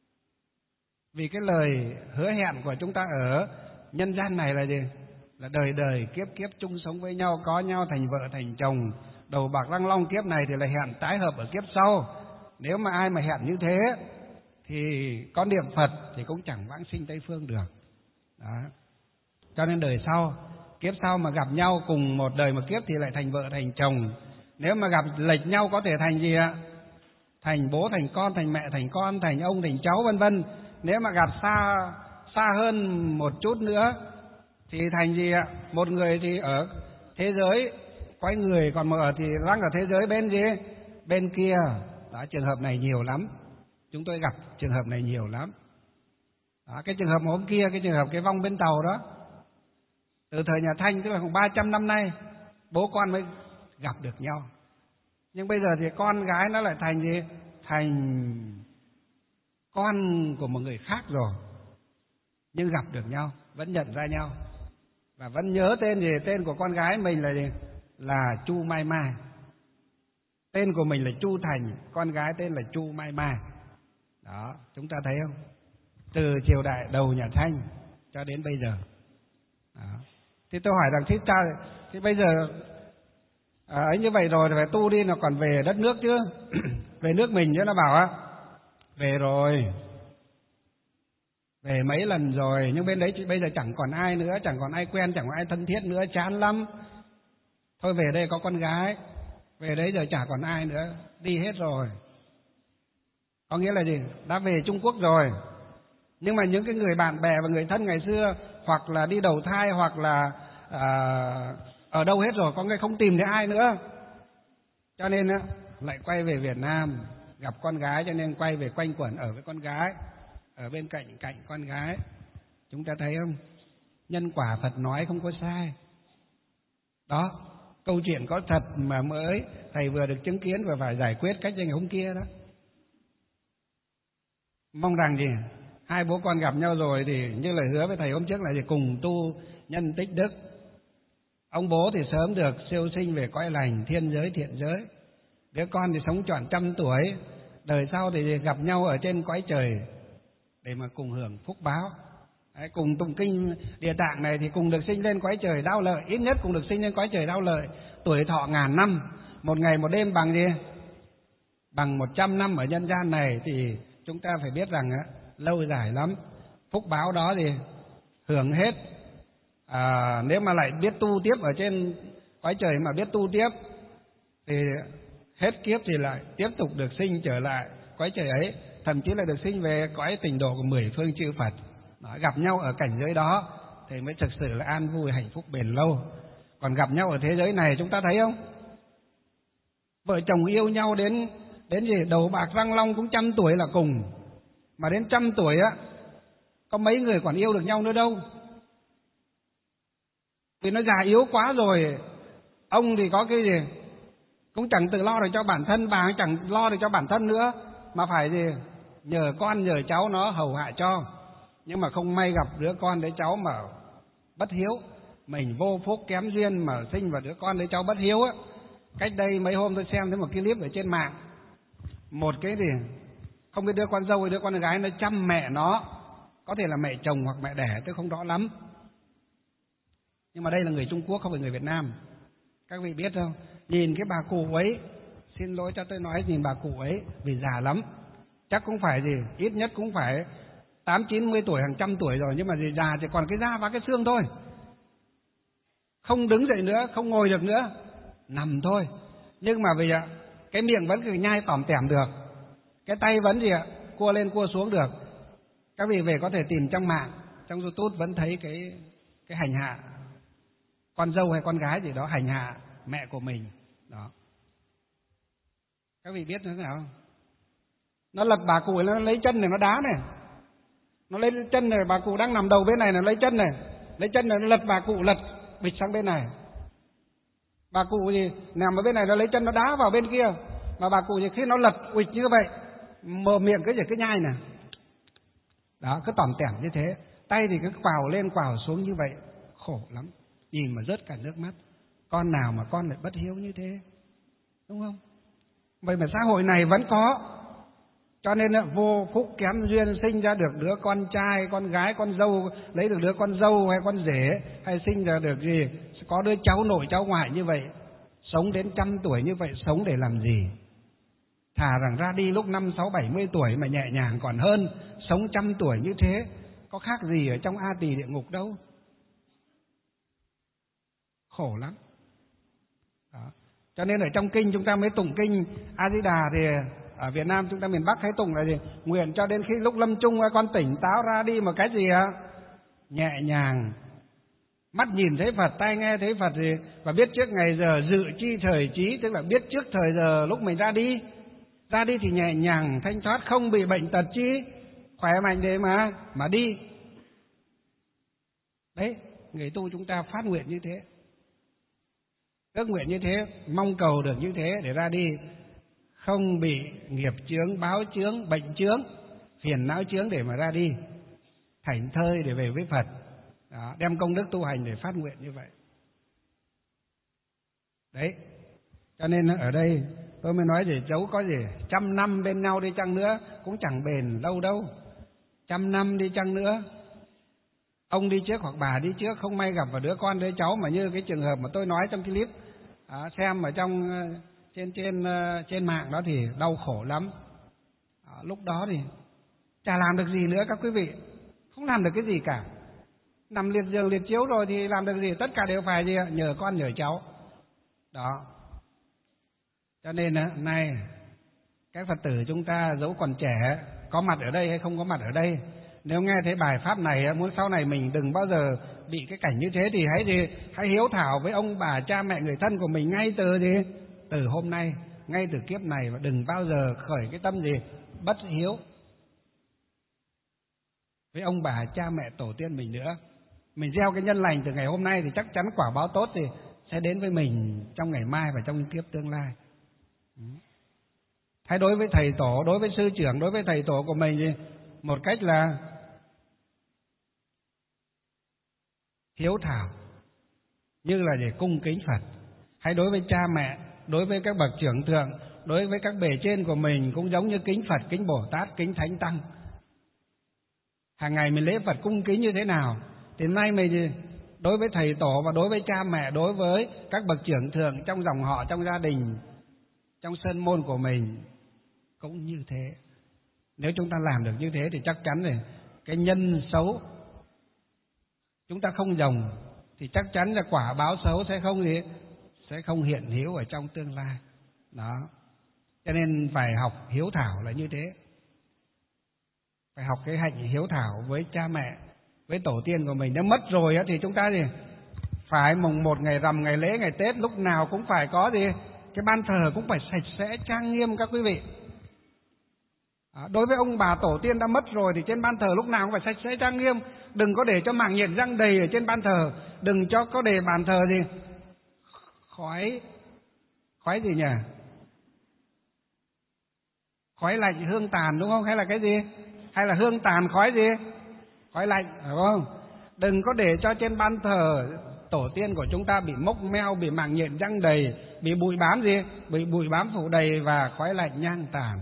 Vì cái lời hứa hẹn của chúng ta ở nhân gian này là gì? Là đời đời kiếp kiếp chung sống với nhau, có nhau thành vợ thành chồng, đầu bạc răng long. Kiếp này thì là hẹn tái hợp ở kiếp sau. Nếu mà ai mà hẹn như thế thì có niệm Phật thì cũng chẳng vãng sinh Tây Phương được. Đó. Cho nên đời sau, kiếp sau mà gặp nhau cùng một đời một kiếp thì lại thành vợ thành chồng. Nếu mà gặp lệch nhau có thể thành gì ạ? Thành bố thành con, thành mẹ thành con, thành ông thành cháu vân vân. Nếu mà gặp xa hơn một chút nữa thì thành gì ạ? Một người thì ở thế giới quay người, còn một ở thì đang ở thế giới bên gì? Bên kia. Đó, trường hợp này nhiều lắm. Chúng tôi gặp trường hợp này nhiều lắm. Đó, cái trường hợp hôm kia, cái trường hợp cái vong bên tàu đó, từ thời nhà Thanh, tức là khoảng 300 năm nay, bố con mới gặp được nhau. Nhưng bây giờ thì con gái nó lại thành gì? Thành con của một người khác rồi. Nhưng gặp được nhau, vẫn nhận ra nhau. Và vẫn nhớ tên gì? Tên của con gái mình là gì? Là Chu Mai Mai. Tên của mình là Chu Thành, con gái tên là Chu Mai Mai. Đó, chúng ta thấy không? Từ triều đại đầu nhà Thanh cho đến bây giờ. Đó. Thì tôi hỏi rằng thì bây giờ ấy như vậy rồi thì phải tu đi, nó còn về đất nước chứ. Về nước mình chứ. Nó bảo á, về rồi, về mấy lần rồi, nhưng bên đấy bây giờ chẳng còn ai nữa, chẳng còn ai quen, chẳng còn ai thân thiết nữa, chán lắm. Thôi về đây có con gái, về đấy giờ chả còn ai nữa, đi hết rồi. Có nghĩa là gì? Đã về Trung Quốc rồi. Nhưng mà những cái người bạn bè và người thân ngày xưa, hoặc là đi đầu thai, hoặc là ở đâu hết rồi, có người không tìm thấy ai nữa. Cho nên lại quay về Việt Nam, gặp con gái, cho nên quay về quanh quẩn ở với con gái, ở bên cạnh con gái. Chúng ta thấy không? Nhân quả Phật nói không có sai. Đó, câu chuyện có thật mà mới thầy vừa được chứng kiến và phải giải quyết cách ngày hôm kia đó. Mong rằng gì? Hai bố con gặp nhau rồi thì như lời hứa với thầy hôm trước là gì? Cùng tu nhân tích đức. Ông bố thì sớm được siêu sinh về cõi lành, thiên giới, thiện giới. Đứa con thì sống trọn 100 tuổi. Đời sau thì gặp nhau ở trên cõi trời để mà cùng hưởng phúc báo. Đấy, cùng tụng kinh Địa Tạng này thì cùng được sinh lên cõi trời Đao Lợi. Ít nhất cùng được sinh lên cõi trời Đao Lợi. Tuổi thọ 1000 năm, một ngày một đêm bằng gì? Bằng 100 năm ở nhân gian này. Thì chúng ta phải biết rằng lâu dài lắm. Phúc báo đó thì hưởng hết. Nếu mà lại biết tu tiếp ở trên cõi trời mà biết tu tiếp thì hết kiếp thì lại tiếp tục được sinh trở lại cõi trời ấy, thậm chí là được sinh về cõi tịnh độ của 10 phương chư Phật. Đó, gặp nhau ở cảnh giới đó thì mới thực sự là an vui hạnh phúc bền lâu. Còn gặp nhau ở thế giới này chúng ta thấy không? Vợ chồng yêu nhau đến gì? Đầu bạc răng long cũng 100 tuổi là cùng. Mà đến 100 tuổi á, có mấy người còn yêu được nhau nữa đâu. Vì nó già yếu quá rồi. Ông thì có cái gì? Cũng chẳng tự lo được cho bản thân, bà cũng chẳng lo được cho bản thân nữa. Mà phải gì? Nhờ con, nhờ cháu nó hầu hạ cho. Nhưng mà không may gặp đứa con đứa cháu mà bất hiếu. Mình vô phúc kém duyên mà sinh vào đứa con đứa cháu bất hiếu á. Cách đây mấy hôm tôi xem thấy một cái clip ở trên mạng. Một cái gì? Không biết đứa con dâu hay đứa con gái nó chăm mẹ nó. Có thể là mẹ chồng hoặc mẹ đẻ, tôi không rõ lắm. Nhưng mà đây là người Trung Quốc, không phải người Việt Nam. Các vị biết không? Nhìn cái bà cụ ấy, xin lỗi cho tôi nói, nhìn bà cụ ấy vì già lắm. Chắc cũng phải gì, ít nhất cũng phải 80-90 tuổi, hàng 100 tuổi rồi. Nhưng mà gì già thì còn cái da và cái xương thôi. Không đứng dậy nữa, không ngồi được nữa, nằm thôi. Nhưng mà bây giờ cái miệng vẫn cứ nhai tỏm tẻm được. Cái tay vẫn gì ạ, cua lên cua xuống được. Các vị về có thể tìm trong mạng, trong YouTube vẫn thấy cái hành hạ con dâu hay con gái gì đó hành hạ mẹ của mình. Đó. Các vị biết thế nào không? Nó lật bà cụ, nó lấy chân này nó đá này. Nó lấy chân này, bà cụ đang nằm đầu bên này, nó lấy chân này. Lấy chân này nó lật bà cụ, lật bịch sang bên này. Bà cụ gì nằm ở bên này, nó lấy chân nó đá vào bên kia. Mà bà cụ gì khi nó lật bịch như vậy, mở miệng cái gì cứ nhai nè. Đó, cứ tỏm tẻm như thế. Tay thì cứ quào lên quào xuống như vậy. Khổ lắm. Nhìn mà rớt cả nước mắt. Con nào mà con lại bất hiếu như thế, đúng không? Vậy mà xã hội này vẫn có. Cho nên là vô phúc kém duyên sinh ra được đứa con trai, con gái, con dâu, lấy được đứa con dâu hay con rể, hay sinh ra được gì, có đứa cháu nội cháu ngoại như vậy, sống đến 100 tuổi như vậy, sống để làm gì? Thà rằng ra đi lúc 5, 6, 70 tuổi mà nhẹ nhàng còn hơn, sống 100 tuổi như thế, có khác gì ở trong A Tỳ địa ngục đâu. Khổ lắm. Đó. Cho nên ở trong kinh chúng ta mới tụng kinh A Di Đà, thì ở Việt Nam chúng ta miền Bắc hay tụng là gì? Nguyện cho đến khi lúc lâm chung con tỉnh táo ra đi một cái gì ạ? Nhẹ nhàng, mắt nhìn thấy Phật, tai nghe thấy Phật gì, và biết trước ngày giờ dự chi thời trí, tức là biết trước thời giờ lúc mình ra đi. Ra đi thì nhẹ nhàng, thanh thoát, không bị bệnh tật chi, khỏe mạnh để mà đi. Đấy, người tu chúng ta phát nguyện như thế, ước nguyện như thế, mong cầu được như thế để ra đi không bị nghiệp chướng, báo chướng, bệnh chướng, phiền não chướng để mà ra đi, thảnh thơi để về với Phật. Đó, đem công đức tu hành để phát nguyện như vậy. Đấy, cho nên ở đây tôi mới nói gì, dẫu có gì 100 năm bên nhau đi chăng nữa cũng chẳng bền lâu đâu. 100 năm đi chăng nữa, ông đi trước hoặc bà đi trước, không may gặp vào đứa con đứa cháu mà như cái trường hợp mà tôi nói trong cái clip xem ở trong trên mạng đó thì đau khổ lắm. Lúc đó thì chả làm được gì nữa các quý vị, không làm được cái gì cả. Nằm liệt giường liệt chiếu rồi thì làm được gì, tất cả đều phải gì, nhờ con nhờ cháu. Đó. Cho nên nay các Phật tử chúng ta dẫu còn trẻ, có mặt ở đây hay không có mặt ở đây, nếu nghe thấy bài pháp này, muốn sau này mình đừng bao giờ bị cái cảnh như thế thì hãy hiếu thảo với ông bà cha mẹ người thân của mình ngay từ hôm nay, ngay từ kiếp này, và đừng bao giờ khởi cái tâm gì bất hiếu với ông bà cha mẹ tổ tiên mình nữa. Mình gieo cái nhân lành từ ngày hôm nay thì chắc chắn quả báo tốt thì sẽ đến với mình trong ngày mai và trong những kiếp tương lai. Hãy đối với thầy tổ, đối với sư trưởng, đối với thầy tổ của mình thì một cách là hiếu thảo, như là để cung kính Phật. Hãy đối với cha mẹ, đối với các bậc trưởng thượng, đối với các bề trên của mình cũng giống như kính Phật, kính Bồ Tát, kính Thánh Tăng. Hàng ngày mình lễ Phật cung kính như thế nào thì nay mình đối với thầy tổ và đối với cha mẹ, đối với các bậc trưởng thượng trong dòng họ, trong gia đình, trong sơn môn của mình cũng như thế. Nếu chúng ta làm được như thế thì chắc chắn là cái nhân xấu chúng ta không dòng thì chắc chắn là quả báo xấu sẽ không hiện hữu ở trong tương lai. Đó. Cho nên phải học hiếu thảo là như thế. Phải học cái hạnh hiếu thảo với cha mẹ, với tổ tiên của mình. Nếu mất rồi thì chúng ta thì phải mùng 1 ngày rằm, ngày lễ, ngày Tết lúc nào cũng phải có gì, cái ban thờ cũng phải sạch sẽ trang nghiêm các quý vị. Đối với ông bà tổ tiên đã mất rồi thì trên ban thờ lúc nào cũng phải sạch sẽ trang nghiêm, đừng có để cho mảng nhện răng đầy ở trên ban thờ, đừng cho có để bàn thờ gì khói gì nhỉ, khói lạnh hương tàn đúng không, hay là cái gì, hay là hương tàn khói gì, khói lạnh phải không? Đừng có để cho trên ban thờ tổ tiên của chúng ta bị mốc meo, bị mảng nhện răng đầy, bị bụi bám gì, bị bụi bám phủ đầy và khói lạnh nhang tàn.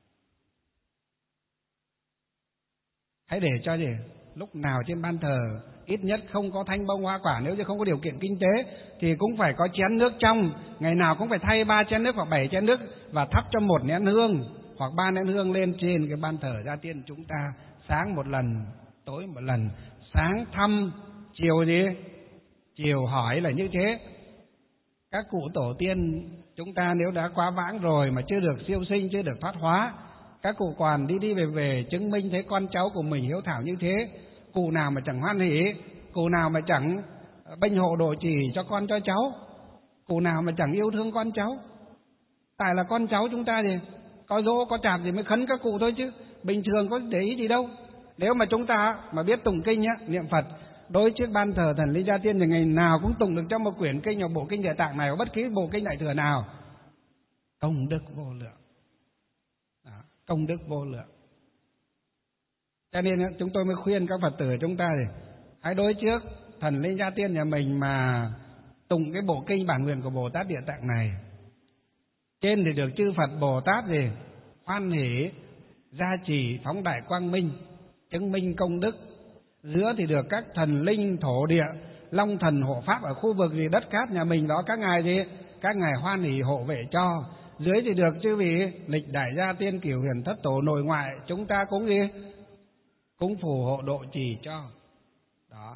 Hãy để cho gì lúc nào trên ban thờ ít nhất không có thanh bông hoa quả, nếu như không có điều kiện kinh tế thì cũng phải có chén nước trong, ngày nào cũng phải thay 3 chén nước hoặc 7 chén nước, và thắp cho 1 nén hương hoặc 3 nén hương lên trên cái ban thờ gia tiên chúng ta, sáng một lần, tối một lần, sáng thăm, chiều gì, chiều hỏi, là như thế. Các cụ tổ tiên chúng ta nếu đã quá vãng rồi mà chưa được siêu sinh, chưa được thoát hóa, các cụ còn đi về chứng minh thấy con cháu của mình hiếu thảo như thế. Cụ nào mà chẳng hoan hỷ, cụ nào mà chẳng bênh hộ độ trì cho con cho cháu, cụ nào mà chẳng yêu thương con cháu. Tại là con cháu chúng ta thì có dỗ có chạp gì mới khấn các cụ thôi, chứ bình thường có để ý gì đâu. Nếu mà chúng ta mà biết tụng kinh niệm Phật đối trước ban thờ thần linh gia tiên thì ngày nào cũng tụng được trong một quyển kinh hoặc bộ kinh Địa Tạng này, hoặc bất kỳ bộ kinh đại thừa nào, công đức vô lượng. Đó, công đức vô lượng. Cho nên chúng tôi mới khuyên các Phật tử chúng ta thì hãy đối trước thần linh gia tiên nhà mình mà tụng cái bộ kinh bản nguyện của Bồ Tát Địa Tạng này. Trên thì được chư Phật Bồ Tát gì hoan hỷ gia trì phóng đại quang minh, chứng minh công đức. Giữa thì được các thần linh thổ địa, long thần hộ pháp ở khu vực gì đất cát nhà mình đó, các ngài gì? Các ngài hoan hỷ hộ vệ cho. Dưới thì được chư vị lịch đại gia tiên cửu huyền thất tổ nội ngoại, chúng ta cũng gì? Cũng phù hộ độ trì cho. Đó.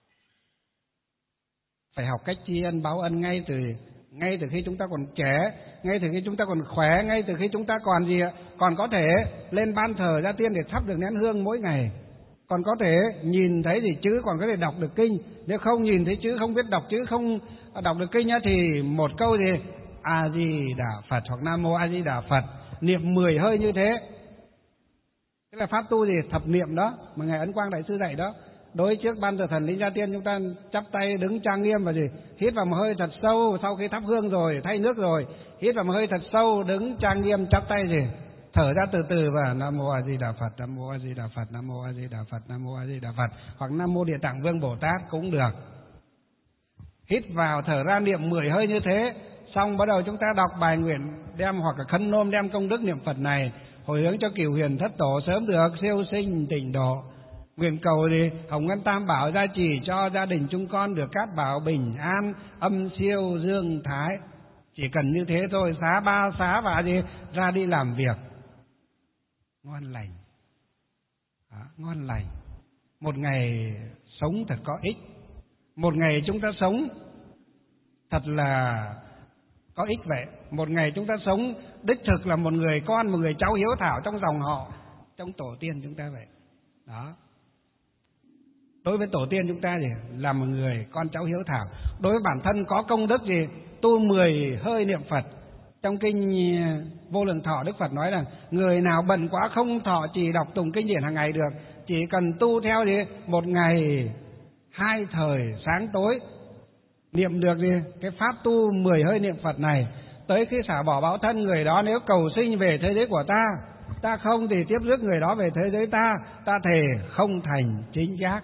Phải học cách tri ân báo ân ngay từ khi chúng ta còn trẻ, ngay từ khi chúng ta còn khỏe, ngay từ khi chúng ta còn gì ạ? Còn có thể lên ban thờ gia tiên để thắp được nén hương mỗi ngày, còn có thể nhìn thấy gì chữ, còn có thể đọc được kinh. Nếu không nhìn thấy chữ, không biết đọc chữ, không đọc được kinh thì một câu gì A Di Đà Phật hoặc Nam Mô A Di Đà Phật niệm 10 hơi như thế. Thế là pháp tu gì? Thập niệm đó mà ngài Ấn Quang đại sư dạy đó. Đối trước ban thờ thần linh gia tiên, chúng ta chắp tay đứng trang nghiêm và gì? Hít vào một hơi thật sâu sau khi thắp hương rồi, thay nước rồi, hít vào một hơi thật sâu, đứng trang nghiêm chắp tay gì? Thở ra từ từ và Nam Mô A Di Đà Phật, Nam Mô A Di Đà Phật, Nam Mô A Di Đà Phật, Nam Mô A Di Đà Phật, hoặc Nam Mô Địa Tạng Vương Bồ Tát cũng được. Hít vào thở ra niệm 10 hơi như thế, xong bắt đầu chúng ta đọc bài nguyện đem hoặc là khấn nôm đem công đức niệm Phật này hồi hướng cho cửu huyền thất tổ sớm được siêu sinh tịnh độ. Nguyện cầu thì Hồng Ân Tam Bảo gia trì cho gia đình chúng con được cát bảo bình an, âm siêu dương thái. Chỉ cần như thế thôi, xá ba xá và gì ra đi làm việc ngon lành. Đó, ngon lành. Một ngày sống thật có ích, một ngày chúng ta sống thật là có ích vậy. Một ngày chúng ta sống đích thực là một người con, một người cháu hiếu thảo trong dòng họ, trong tổ tiên chúng ta vậy. Đó. Đối với tổ tiên chúng ta thì là một người con cháu hiếu thảo. Đối với bản thân có công đức gì? Tu 10 hơi niệm Phật. Trong kinh Vô Lượng Thọ, Đức Phật nói rằng người nào bận quá không thọ chỉ đọc tụng kinh điển hàng ngày được, chỉ cần tu theo gì? Một ngày 2 thời sáng tối niệm được gì? Cái pháp tu 10 hơi niệm Phật này, tới khi xả bỏ báo thân, người đó nếu cầu sinh về thế giới của ta không thì tiếp rước người đó về thế giới ta thề không thành chính giác.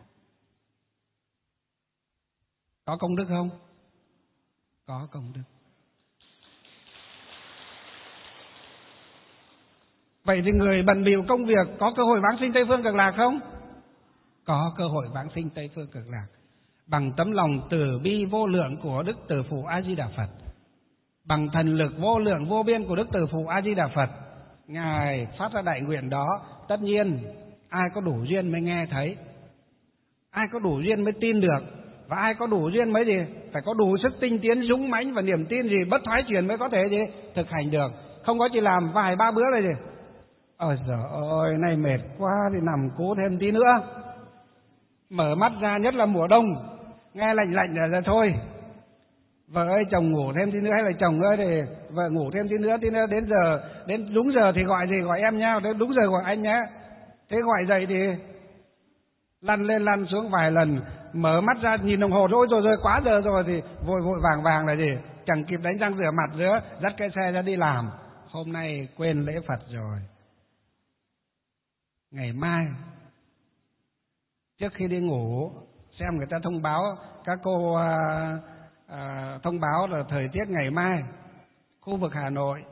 Có công đức không? Có công đức. Vậy thì người bận bịu công việc có cơ hội vãng sinh Tây Phương Cực Lạc không? Có cơ hội vãng sinh Tây Phương Cực Lạc. Bằng tấm lòng từ bi vô lượng của Đức Từ Phụ A Di Đà Phật, bằng thần lực vô lượng vô biên của Đức Từ Phụ A Di Đà Phật, ngài phát ra đại nguyện đó. Tất nhiên ai có đủ duyên mới nghe thấy, ai có đủ duyên mới tin được, và ai có đủ duyên mới gì? Phải có đủ sức tinh tiến, dũng mãnh và niềm tin gì bất thoái chuyển mới có thể gì thực hành được. Không có chỉ làm vài ba bữa rồi gì. Ôi giời ơi, nay mệt quá thì nằm cố thêm tí nữa. Mở mắt ra, nhất là mùa đông, nghe lạnh lạnh là thôi. Vợ ơi chồng ngủ thêm tí nữa, hay là chồng ơi thì vợ ngủ thêm tí nữa, đến đúng giờ thì gọi gì, gọi em nha, đến đúng giờ gọi anh nhé. Thế gọi dậy thì lăn lên lăn xuống vài lần, mở mắt ra nhìn đồng hồ rồi quá giờ rồi thì vội vàng là gì, chẳng kịp đánh răng rửa mặt nữa, dắt cái xe ra đi làm. Hôm nay quên lễ Phật rồi. Ngày mai trước khi đi ngủ xem người ta thông báo, các cô thông báo là thời tiết ngày mai khu vực Hà Nội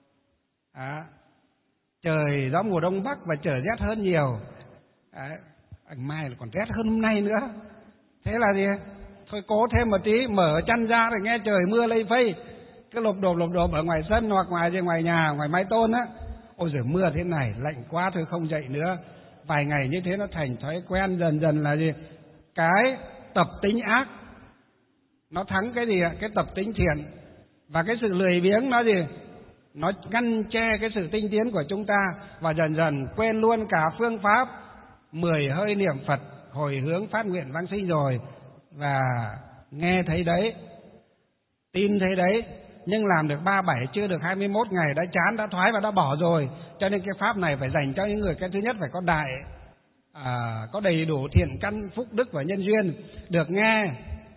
trời gió mùa đông bắc và trở rét hơn nhiều. Mai là còn rét hơn hôm nay nữa. Thế là gì? Thôi cố thêm một tí, mở chăn ra rồi nghe trời mưa lây phây, cứ lộp độp ở ngoài sân hoặc ngoài nhà, ngoài mái tôn á. Ôi giời, mưa thế này lạnh quá thôi không dậy nữa. Vài ngày như thế nó thành thói quen, dần là gì? Cái tập tính ác nó thắng cái gì ạ? Cái tập tính thiện. Và cái sự lười biếng nó gì? Nó ngăn che cái sự tinh tiến của chúng ta, và dần quên luôn cả phương pháp 10 hơi niệm Phật hồi hướng phát nguyện vãng sinh rồi. Và nghe thấy đấy, tin thấy đấy, nhưng làm được 37 chưa được 21 ngày đã chán, đã thoái và đã bỏ rồi. Cho nên cái pháp này phải dành cho những người, cái thứ nhất phải có có đầy đủ thiện căn phúc đức và nhân duyên, được nghe,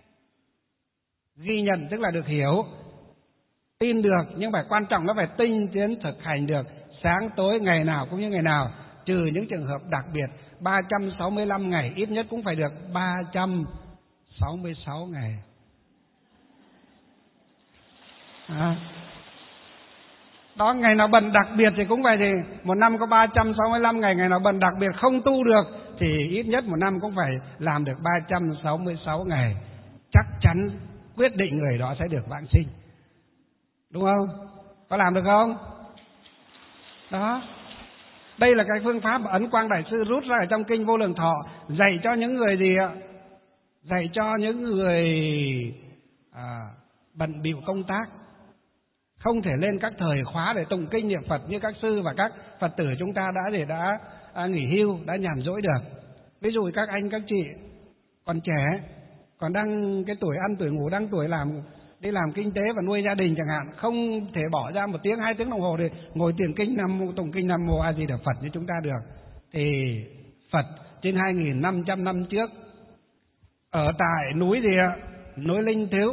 ghi nhận tức là được hiểu, tin được, nhưng phải quan trọng nó phải tinh tiến thực hành được, sáng tối ngày nào cũng như ngày nào, trừ những trường hợp đặc biệt. 365 ngày ít nhất cũng phải được 366 ngày. Đó, ngày nào bận đặc biệt thì cũng vậy, thì một năm có 365 ngày, ngày nào bận đặc biệt không tu được thì ít nhất một năm cũng phải làm được 366 ngày. Chắc chắn quyết định người đó sẽ được vãng sinh. Đúng không? Có làm được không? Đó. Đây là cái phương pháp mà Ấn Quang Đại Sư rút ra ở trong Kinh Vô Lượng Thọ, dạy cho những người gì ạ? Dạy cho những người bận bịu công tác, không thể lên các thời khóa để tụng kinh niệm Phật như các sư và các Phật tử chúng ta đã nghỉ hưu, đã nhàn rỗi được. Ví dụ các anh các chị còn trẻ, còn đang cái tuổi ăn tuổi ngủ, đang tuổi đi làm kinh tế và nuôi gia đình chẳng hạn, không thể bỏ ra 1 tiếng 2 tiếng đồng hồ để ngồi tụng kinh Nam Mô A Di Đà Phật như chúng ta được. Thì Phật trên 2.500 năm trước ở tại núi gì ạ? Núi Linh Thiếu,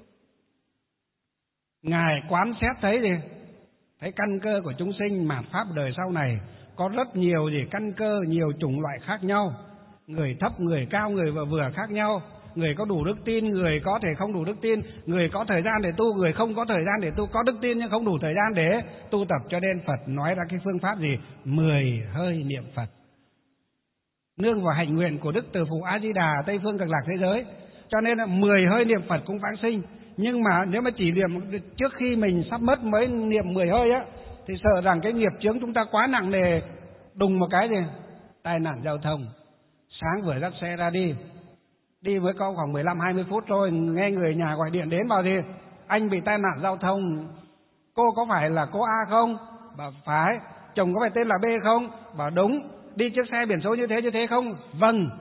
Ngài quán xét thấy gì? Thấy căn cơ của chúng sinh mạt pháp đời sau này có rất nhiều căn cơ, nhiều chủng loại khác nhau, người thấp, người cao, người vừa khác nhau, người có đủ đức tin, người có thể không đủ đức tin, người có thời gian để tu, người không có thời gian để tu, có đức tin nhưng không đủ thời gian để tu tập. Cho nên Phật nói ra cái phương pháp gì? 10 hơi niệm Phật, nương vào hạnh nguyện của Đức Từ Phụ A Di Đà Tây Phương Cực Lạc thế giới. Cho nên là 10 hơi niệm Phật cũng vãng sinh. Nhưng mà nếu mà chỉ niệm trước khi mình sắp mất mới niệm 10 hơi á, thì sợ rằng cái nghiệp chướng chúng ta quá nặng nề, đùng một cái gì tai nạn giao thông. Sáng vừa dắt xe ra đi mới có khoảng 15-20 phút thôi, nghe người nhà gọi điện đến bảo gì anh bị tai nạn giao thông. Cô có phải là cô A không? Bảo phải. Chồng có phải tên là B không? Bảo đúng. Đi chiếc xe biển số như thế không? Vâng.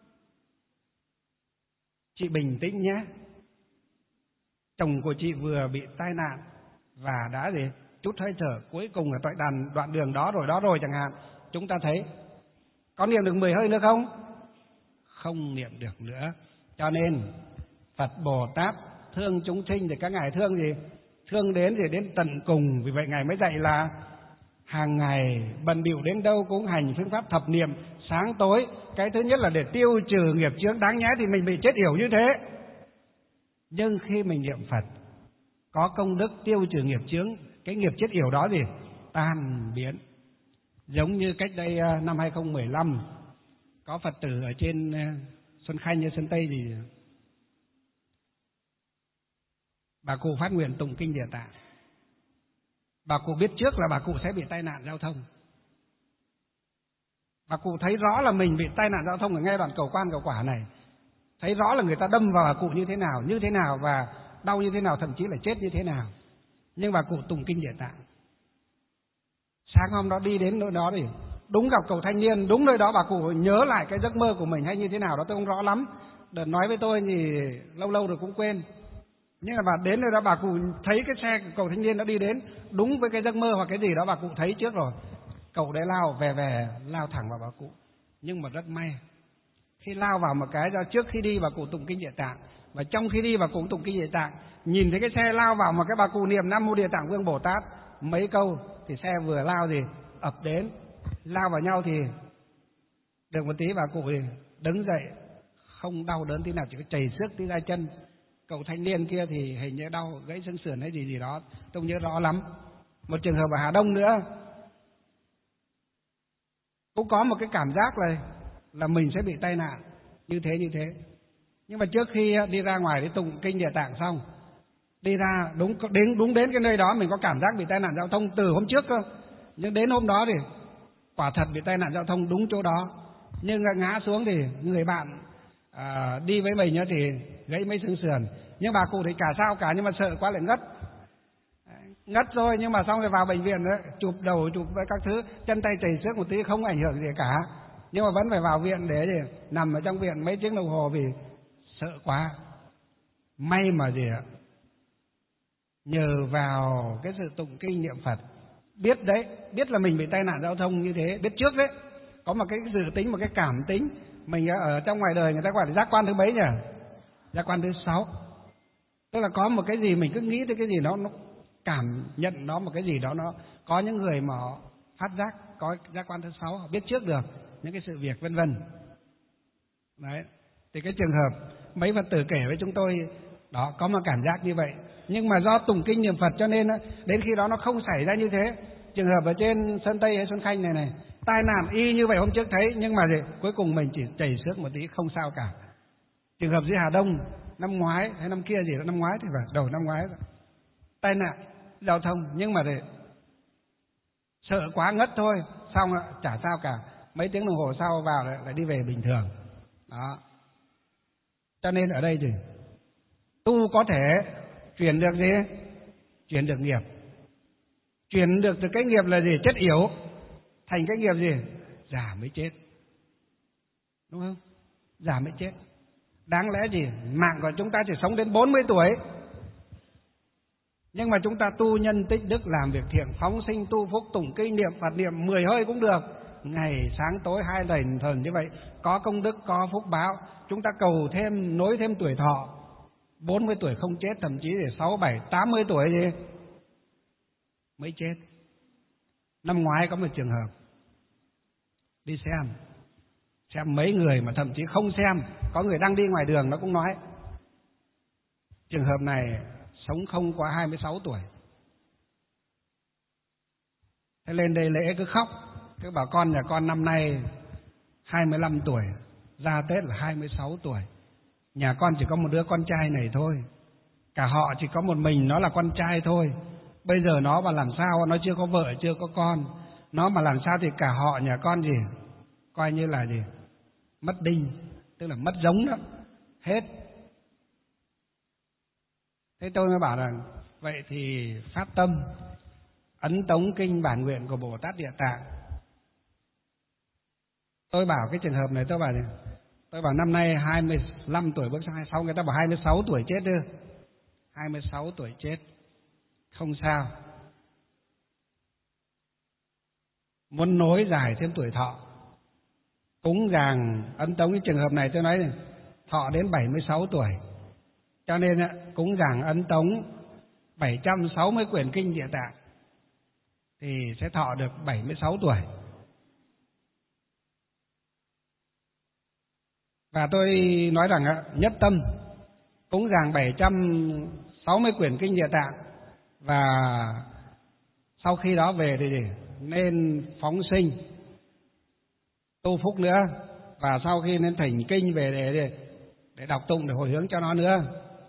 Chị bình tĩnh nhé, chồng của chị vừa bị tai nạn và đã chút hơi thở cuối cùng ở tại đoạn đường đó rồi chẳng hạn. Chúng ta thấy có niệm được 10 hơi nữa không? Không niệm được nữa. Cho nên Phật Bồ Tát thương chúng sinh thì các ngài thương gì? Thương đến tận cùng. Vì vậy ngài mới dạy là hàng ngày bận bịu đến đâu cũng hành phương pháp thập niệm sáng tối. Cái thứ nhất là để tiêu trừ nghiệp chướng. Đáng nhẽ thì mình bị chết yểu như thế, nhưng khi mình niệm Phật có công đức tiêu trừ nghiệp chướng, cái nghiệp chết yểu đó tan biến. Giống như cách đây năm 2015 có Phật tử ở trên Xuân Khanh như Sơn Tây thì bà cụ phát nguyện tụng kinh Địa Tạng. Bà cụ biết trước là bà cụ sẽ bị tai nạn giao thông. Bà cụ thấy rõ là mình bị tai nạn giao thông ở ngay đoạn cầu quan cầu quả này, thấy rõ là người ta đâm vào bà cụ như thế nào và đau như thế nào, thậm chí là chết như thế nào. Nhưng bà cụ tụng kinh Địa Tạng. Sáng hôm đó đi đến nơi đó thì đúng gặp cầu Thanh Niên, đúng nơi đó bà cụ nhớ lại cái giấc mơ của mình hay như thế nào đó tôi không rõ lắm. Đợt nói với tôi thì lâu rồi cũng quên. Nhưng mà bà đến nơi đó bà cụ thấy cái xe của cầu Thanh Niên nó đi đến đúng với cái giấc mơ hoặc cái gì đó bà cụ thấy trước rồi. Cậu đấy lao về lao thẳng vào bà cụ. Nhưng mà rất may, khi lao vào một cái do trước khi đi bà cụ tụng kinh Địa Tạng, và trong khi đi bà cụ tụng kinh Địa Tạng, nhìn thấy cái xe lao vào mà cái bà cụ niệm Nam Mô Địa Tạng Vương Bồ Tát mấy câu thì xe vừa lao ập đến, lao vào nhau thì được một tí bà cụ thì đứng dậy không đau đớn tí nào, chỉ có chảy xước tí ra chân. Cậu thanh niên kia thì hình như đau gãy xương sườn hay gì đó, tôi nhớ rõ lắm. Một trường hợp ở Hà Đông nữa cũng có một cái cảm giác là mình sẽ bị tai nạn như thế. Nhưng mà trước khi đi ra ngoài để tụng kinh Địa Tạng xong, đi ra đúng đến cái nơi đó mình có cảm giác bị tai nạn giao thông từ hôm trước cơ. Nhưng đến hôm đó thì quả thật bị tai nạn giao thông đúng chỗ đó. Nhưng ngã xuống thì người bạn đi với mình thì gãy mấy xương sườn. Nhưng bà cụ thì cả sao cả, nhưng mà sợ quá lại ngất rồi. Nhưng mà xong rồi vào bệnh viện đấy, chụp đầu chụp với các thứ, chân tay chảy xước một tí không ảnh hưởng gì cả, nhưng mà vẫn phải vào viện để nằm ở trong viện mấy tiếng đồng hồ vì sợ quá. May mà nhờ vào cái sự tụng kinh niệm Phật, biết là mình bị tai nạn giao thông như thế, biết trước đấy, có một cái dự tính, một cái cảm tính. Mình ở trong ngoài đời người ta gọi là giác quan thứ mấy nhỉ? Giác quan thứ 6. Tức là có một cái gì mình cứ nghĩ tới cái gì nó cảm nhận nó một cái gì đó, nó có những người mà họ phát giác, có giác quan thứ 6, họ biết trước được những cái sự việc vân vân. Đấy, thì cái trường hợp mấy Phật tử kể với chúng tôi đó, có một cảm giác như vậy. Nhưng mà do tụng kinh niệm Phật cho nên đến khi đó nó không xảy ra như thế. Trường hợp ở trên Sơn Tây hay Xuân Khanh này, tai nạn y như vậy hôm trước thấy, nhưng mà cuối cùng mình chỉ chảy xước một tí không sao cả. Trường hợp dưới Hà Đông năm ngoái hay năm kia gì đó, năm ngoái thì phải đầu năm ngoái, tai nạn giao thông, nhưng mà sợ quá ngất thôi, xong chả sao cả, mấy tiếng đồng hồ sau vào lại đi về bình thường. Đó. Cho nên ở đây thì tu có thể chuyển được gì? Chuyển được nghiệp. Chuyển được từ cái nghiệp là gì? Chất yếu thành cái nghiệp gì? Già mới chết. Đúng không? Già mới chết. Đáng lẽ gì? Mạng của chúng ta chỉ sống đến 40 tuổi. Nhưng mà chúng ta tu nhân tích đức, làm việc thiện, phóng sinh tu phúc, tụng kinh niệm Phật, niệm 10 hơi cũng được. Ngày sáng tối 2 lần thần như vậy, có công đức, có phúc báo. Chúng ta cầu thêm, nối thêm tuổi thọ. 40 tuổi không chết, thậm chí để 6, 7, 80 tuổi gì mới chết. Năm ngoái có một trường hợp đi xem mấy người mà thậm chí không xem, có người đang đi ngoài đường nó cũng nói. Trường hợp này sống không quá 26 tuổi. Thế lên đây lễ cứ khóc, cứ bảo con nhà con năm nay 25 tuổi, ra Tết là 26 tuổi. Nhà con chỉ có một đứa con trai này thôi. Cả họ chỉ có một mình nó là con trai thôi. Bây giờ nó mà làm sao, nó chưa có vợ, chưa có con. Nó mà làm sao thì cả họ nhà con gì? Coi như là gì? Mất đinh, tức là mất giống đó. Hết. Thế tôi mới bảo là vậy thì phát tâm ấn tống kinh bản nguyện của Bồ Tát Địa Tạng. Tôi bảo cái trường hợp này, tôi bảo năm nay 25 tuổi bước sang 26, người ta bảo 26 tuổi chết đưa. 26 tuổi chết, không sao. Muốn nối dài thêm tuổi thọ, cúng dường ấn tống cái trường hợp này, tôi nói này, thọ đến 76 tuổi. Cho nên cúng dường ấn tống 760 quyển kinh Địa Tạng thì sẽ thọ được 76 tuổi. Và tôi nói rằng nhất tâm cúng dường 760 quyển kinh Địa Tạng, và sau khi đó về thì nên phóng sinh tu phúc nữa, và sau khi nên thỉnh kinh về để đọc tụng, để hồi hướng cho nó nữa.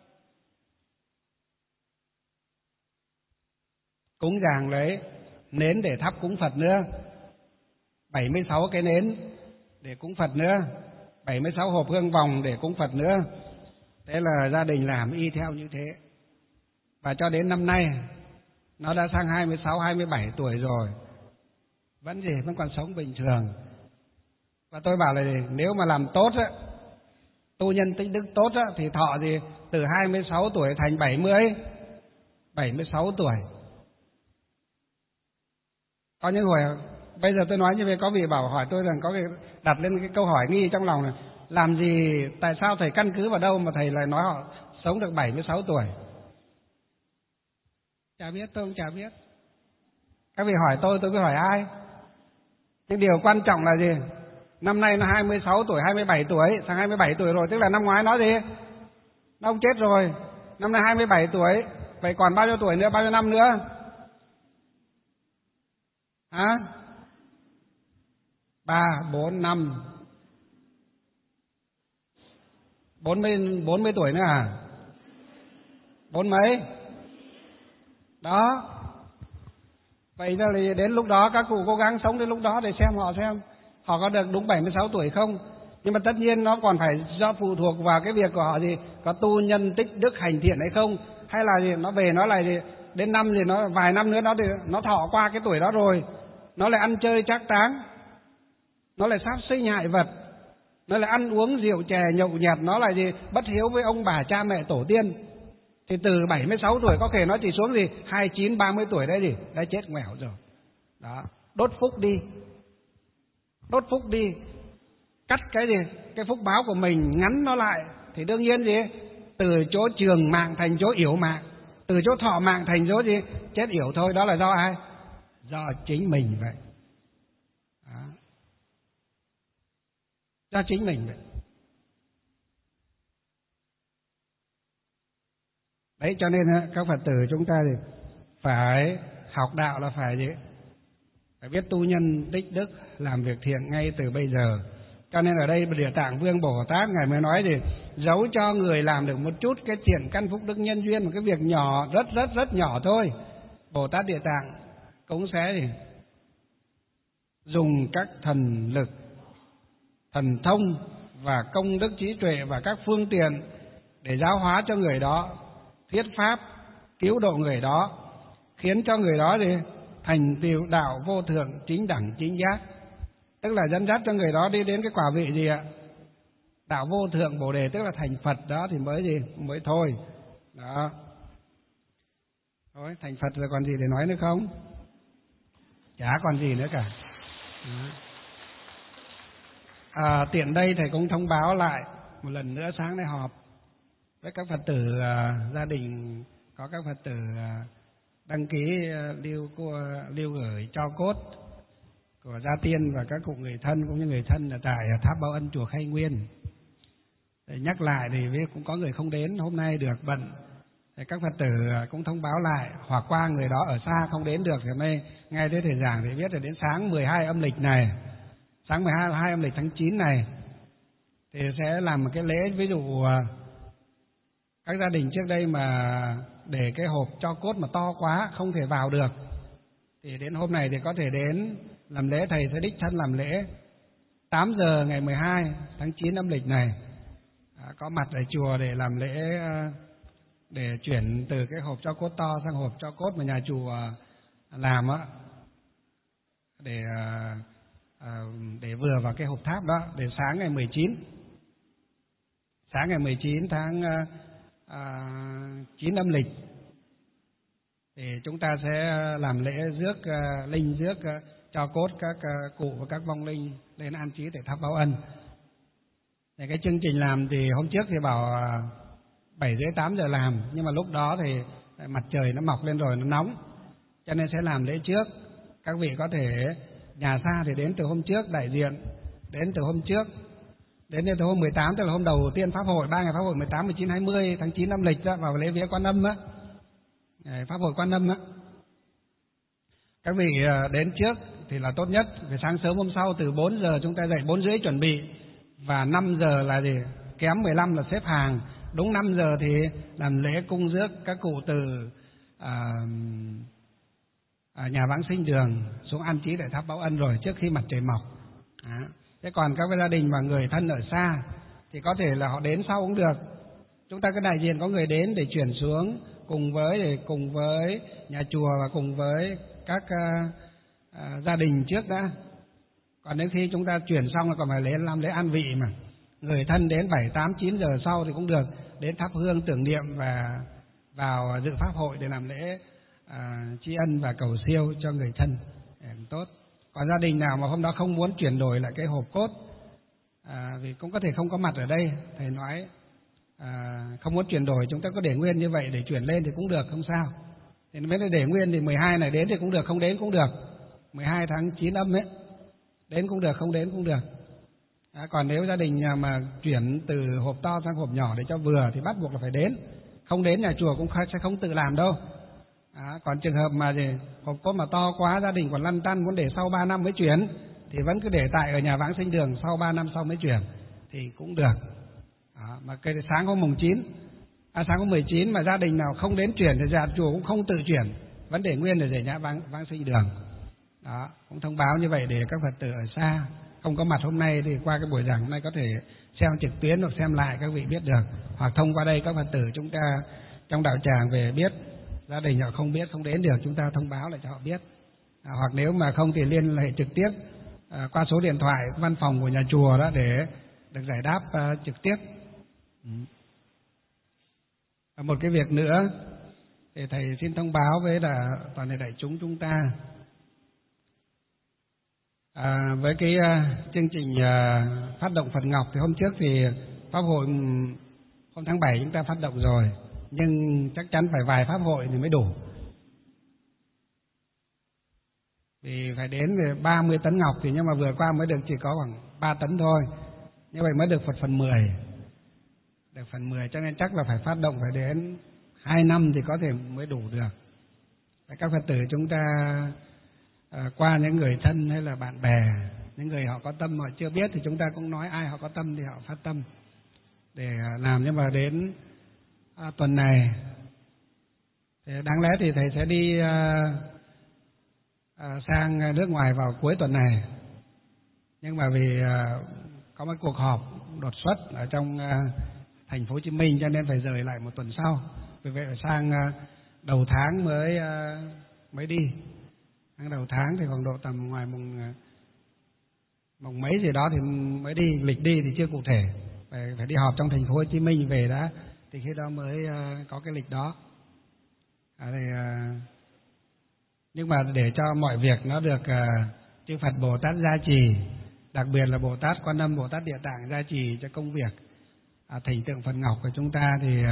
Cúng dường lấy nến để thắp cúng Phật nữa, 76 cái nến để cúng Phật nữa, 76 hộp hương vòng để cúng Phật nữa. Thế là gia đình làm y theo như thế. Và cho đến năm nay nó đã sang 26, 27 tuổi rồi, vẫn còn sống bình thường. Và tôi bảo là nếu mà làm tốt á, tu nhân tích đức tốt á, thì thọ từ 26 tuổi thành 76 tuổi. Có những hồi bây giờ tôi nói như vậy, có vị bảo hỏi tôi rằng, có vị đặt lên cái câu hỏi nghi trong lòng này, làm gì, tại sao thầy căn cứ vào đâu mà thầy lại nói họ sống được 76 tuổi? Chả biết, tôi cũng chả biết. Các vị hỏi tôi cứ hỏi ai? Nhưng điều quan trọng là gì? Năm nay nó 26 tuổi, 27 tuổi, sang 27 tuổi rồi, tức là năm ngoái nó gì? Nó không chết rồi. Năm nay 27 tuổi, vậy còn bao nhiêu tuổi nữa, bao nhiêu năm nữa? Hả? 3, 4, 5 40 tuổi nữa à? 40 mấy? Đó. Vậy ra thì đến lúc đó các cụ cố gắng sống đến lúc đó để xem họ có được đúng 76 tuổi không. Nhưng mà tất nhiên nó còn phải do phụ thuộc vào cái việc của họ có tu nhân tích đức hành thiện hay không, hay là nó về nó lại đến năm nó vài năm nữa nó thọ qua cái tuổi đó rồi, nó lại ăn chơi trác táng, nó lại sát sinh hại vật, nó lại ăn uống rượu chè nhậu nhẹt, nó lại bất hiếu với ông bà cha mẹ tổ tiên. Thì từ 76 tuổi có thể nó chỉ xuống 29, 30 tuổi đấy đã chết ngoẻo rồi. Đó, đốt phúc đi, cắt cái phúc báo của mình, ngắn nó lại, thì đương nhiên từ chỗ trường mạng thành chỗ yểu mạng, từ chỗ thọ mạng thành chỗ chết yểu thôi. Đó là do ai? Do chính mình vậy. Đó. Do chính mình vậy. Đấy cho nên các Phật tử chúng ta thì phải học đạo là phải gì? Phải biết tu nhân tích đức, làm việc thiện ngay từ bây giờ. Cho nên ở đây Địa Tạng Vương Bồ Tát Ngài mới nói thì giấu cho người làm được một chút cái thiện căn phúc đức nhân duyên, một cái việc nhỏ, rất nhỏ thôi. Bồ Tát Địa Tạng cũng sẽ thì dùng các thần lực, thần thông và công đức trí tuệ và các phương tiện để giáo hóa cho người đó, thuyết pháp, cứu độ người đó, khiến cho người đó thì thành tựu đạo vô thượng chính đẳng chính giác. Tức là dẫn dắt cho người đó đi đến cái quả vị gì ạ? Đạo vô thượng Bồ Đề, tức là thành Phật đó thì mới gì? Mới thôi. Đó. Thôi, thành Phật rồi còn gì để nói nữa không? Chả còn gì nữa cả. Tiện đây thầy cũng thông báo lại một lần nữa, sáng nay họp với các Phật tử gia đình có các Phật tử đăng ký lưu gửi tro cốt của gia tiên và các cụ người thân cũng như người thân là tại Tháp Báo Ân chùa Khai Nguyên. Để nhắc lại thì cũng có người không đến hôm nay được, bận. Thì các Phật tử cũng thông báo lại, hoặc qua người đó ở xa không đến được thì nay ngay tới thầy giảng thì biết là đến sáng 12 âm lịch này, sáng 12 âm lịch tháng 9 này thì sẽ làm một cái lễ. Ví dụ các gia đình trước đây mà để cái hộp tro cốt mà to quá không thể vào được thì đến hôm này thì có thể đến làm lễ. Thầy sẽ đích thân làm lễ 8 giờ ngày 12 tháng 9 âm lịch này, có mặt ở chùa để làm lễ, để chuyển từ cái hộp tro cốt to sang hộp tro cốt mà nhà chùa làm á, để vừa vào cái hộp tháp đó, để sáng ngày 19 tháng 9 âm lịch thì chúng ta sẽ làm lễ rước linh, rước tro cốt các cụ và các vong linh lên an trí tại Tháp Báo Ân. Thì cái chương trình làm thì hôm trước thì bảo 7 rưỡi 8 giờ làm, nhưng mà lúc đó thì mặt trời nó mọc lên rồi, nó nóng, cho nên sẽ làm lễ trước. Các vị có thể nhà xa thì đến từ hôm trước, đại diện đến từ hôm trước, đến từ hôm 18, tức là hôm đầu tiên Pháp hội, 3 ngày Pháp hội 18, 19, 20 tháng 9 âm lịch đó, vào lễ vía Quan Âm á, Pháp hội Quan Âm á. Các vị đến trước thì là tốt nhất. Về sáng sớm hôm sau từ 4 giờ chúng ta dậy, 4 rưỡi chuẩn bị, và 5 giờ là gì? Kém 15 là xếp hàng. Đúng 5 giờ thì làm lễ cung rước các cụ từ nhà Vãng Sinh Đường xuống an trí tại Tháp Báo Ân rồi, trước khi mặt trời mọc. Thế còn các gia đình và người thân ở xa thì có thể là họ đến sau cũng được. Chúng ta có đại diện có người đến để chuyển xuống cùng với nhà chùa và cùng với các gia đình trước đã. Còn đến khi chúng ta chuyển xong là còn phải làm lễ an vị mà. Người thân đến 7, 8, 9 giờ sau thì cũng được, đến thắp hương tưởng niệm và vào dự pháp hội để làm lễ tri ân và cầu siêu cho người thân tốt. Còn gia đình nào mà hôm đó không muốn chuyển đổi lại cái hộp cốt vì cũng có thể không có mặt ở đây, thầy nói không muốn chuyển đổi, chúng ta có để nguyên như vậy để chuyển lên thì cũng được, không sao. Thì nếu để nguyên thì 12 này đến thì cũng được, không đến cũng được. 12 tháng 9 âm ấy, đến cũng được, không đến cũng được. Còn nếu gia đình nhà mà chuyển từ hộp to sang hộp nhỏ để cho vừa thì bắt buộc là phải đến. Không đến nhà chùa cũng sẽ không tự làm đâu. Còn trường hợp mà hộp cốt mà to quá, gia đình còn lăn tăn muốn để sau 3 năm mới chuyển thì vẫn cứ để tại ở nhà Vãng Sinh Đường, sau 3 năm sau mới chuyển thì cũng được. Mà cái sáng hôm mùng 9, sáng hôm 19 mà gia đình nào không đến chuyển thì nhà chùa cũng không tự chuyển, vẫn để nguyên để nhà Vãng Sinh Đường. Đó, cũng thông báo như vậy để các Phật tử ở xa không có mặt hôm nay thì qua cái buổi giảng hôm nay có thể xem trực tuyến hoặc xem lại, các vị biết được, hoặc thông qua đây các Phật tử chúng ta trong đạo tràng về biết. Gia đình họ không biết, không đến được, chúng ta thông báo lại cho họ biết. Hoặc nếu mà không thì liên hệ trực tiếp qua số điện thoại văn phòng của nhà chùa đó để được giải đáp trực tiếp. Một cái việc nữa thì thầy xin thông báo với là toàn thể đại chúng chúng ta với cái chương trình phát động Phật Ngọc thì hôm trước thì pháp hội hôm tháng 7 chúng ta phát động rồi, nhưng chắc chắn phải vài pháp hội thì mới đủ, vì phải đến 30 tấn ngọc thì, nhưng mà vừa qua mới được chỉ có khoảng 3 tấn thôi, như vậy mới được phần 10, được phần 10, cho nên chắc là phải phát động phải đến 2 năm thì có thể mới đủ được. Các Phật tử chúng ta qua những người thân hay là bạn bè, những người họ có tâm họ chưa biết thì chúng ta cũng nói, ai họ có tâm thì họ phát tâm để làm. Nhưng mà đến tuần này thì đáng lẽ thì thầy sẽ đi sang nước ngoài vào cuối tuần này, nhưng mà vì có một cuộc họp đột xuất ở trong thành phố Hồ Chí Minh cho nên phải rời lại một tuần sau. Vì vậy phải sang đầu tháng mới đi. Sang đầu tháng thì khoảng độ tầm ngoài mùng mấy gì đó thì mới đi, lịch đi thì chưa cụ thể. Phải đi họp trong thành phố Hồ Chí Minh về đã, thì khi đó mới có cái lịch đó. Nhưng mà để cho mọi việc nó được chư Phật Bồ Tát gia trì, đặc biệt là Bồ Tát Quan Âm, Bồ Tát Địa Tạng gia trì cho công việc thỉnh tượng Phật Ngọc của chúng ta, thì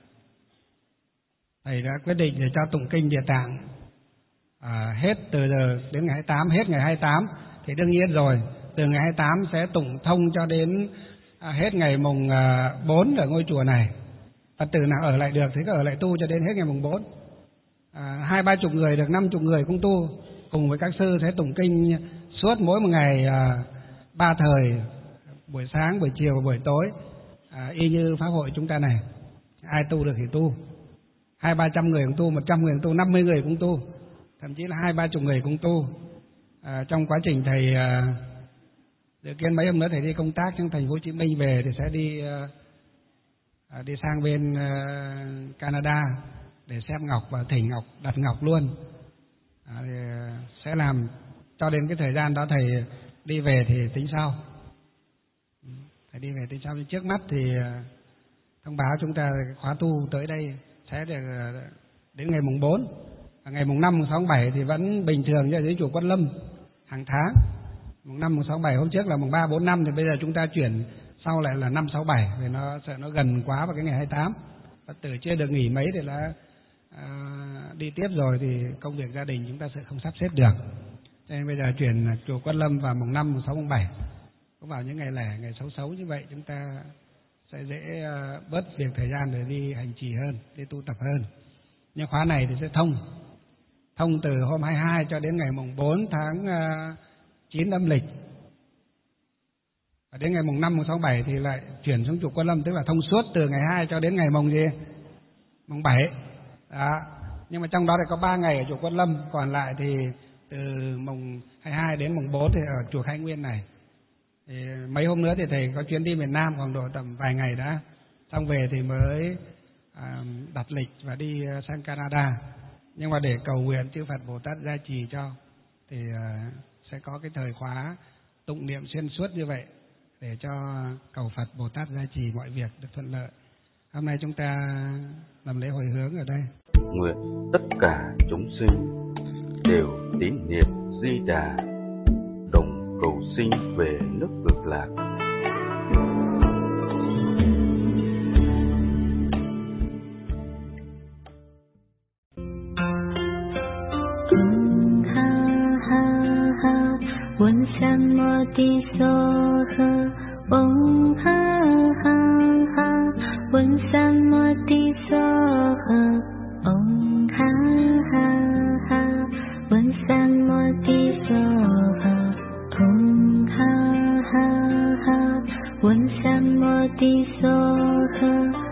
thầy đã quyết định để cho tụng kinh Địa Tạng hết từ giờ đến ngày 28, hết ngày 28 thì đương nhiên rồi, từ ngày 28 sẽ tụng thông cho đến hết ngày mùng 4 ở ngôi chùa này. Phật tử nào ở lại được thì cứ ở lại tu cho đến hết ngày mùng 4. 20-30 người được 50 người cũng tu cùng với các sư sẽ tụng kinh suốt mỗi một ngày 3 thời, buổi sáng, buổi chiều và buổi tối, y như pháp hội chúng ta này. Ai tu được thì tu, 200-300 người cũng tu, 100 người cũng tu, 50 người cũng tu, thậm chí là 20-30 người cũng tu. Trong quá trình thầy dự kiến mấy hôm nữa thầy đi công tác trong thành phố Hồ Chí Minh về thì sẽ đi sang bên Canada để xem ngọc và thỉnh ngọc, đặt ngọc luôn. Thì sẽ làm cho đến cái thời gian đó thầy đi về thì tính sau. Thầy đi về tính sau. Trước mắt thì thông báo chúng ta khóa tu tới đây sẽ đến ngày mùng 4. Ngày mùng 5, mùng 6, mùng 7 thì vẫn bình thường như ở dưới chùa Quất Lâm hàng tháng. Mùng 5, mùng 6, mùng 7, hôm trước là mùng 3, 4, 5 thì bây giờ chúng ta chuyển sau lại là 5, 6, 7 vì nó sợ nó gần quá vào cái ngày 28. Phật tử chưa được nghỉ mấy thì là đi tiếp rồi thì công việc gia đình chúng ta sẽ không sắp xếp được. Cho nên bây giờ chuyển chùa Quất Lâm vào mùng 5, mùng 6, mùng 7. Cũng vào những ngày lẻ, ngày xấu như vậy chúng ta sẽ dễ bớt việc thời gian để đi hành trì hơn, đi tu tập hơn. Nhưng khóa này thì sẽ thông từ hôm 22 cho đến ngày mùng 4 tháng 9 âm lịch. Và đến ngày mùng 5, mùng 6, mùng 7 thì lại chuyển xuống chùa Quất Lâm, tức là thông suốt từ ngày 2 cho đến ngày mùng gì? Mùng 7. Đó. Nhưng mà trong đó thì có 3 ngày ở chùa Quất Lâm, còn lại thì từ mùng 22 đến mùng 4 thì ở chùa Khai Nguyên này. Thì mấy hôm nữa thì thầy có chuyến đi miền Nam khoảng độ tầm vài ngày đã, xong về thì mới đặt lịch và đi sang Canada. Nhưng mà để cầu nguyện chư Phật Bồ Tát gia trì cho thì sẽ có cái thời khóa tụng niệm xuyên suốt như vậy để cho cầu Phật Bồ Tát gia trì mọi việc được thuận lợi. Hôm nay chúng ta làm lễ hồi hướng ở đây. Nguyện tất cả chúng sinh đều tín niệm Di Đà, đồng cầu sinh về nước Cực Lạc. Om Sam Modi Soha, Om Ha Ha Ha, Om Sam Modi Soha, Om Ha Ha Ha, Om Sam Modi Soha, Om Ha Ha Ha, Om Sam Modi Soha.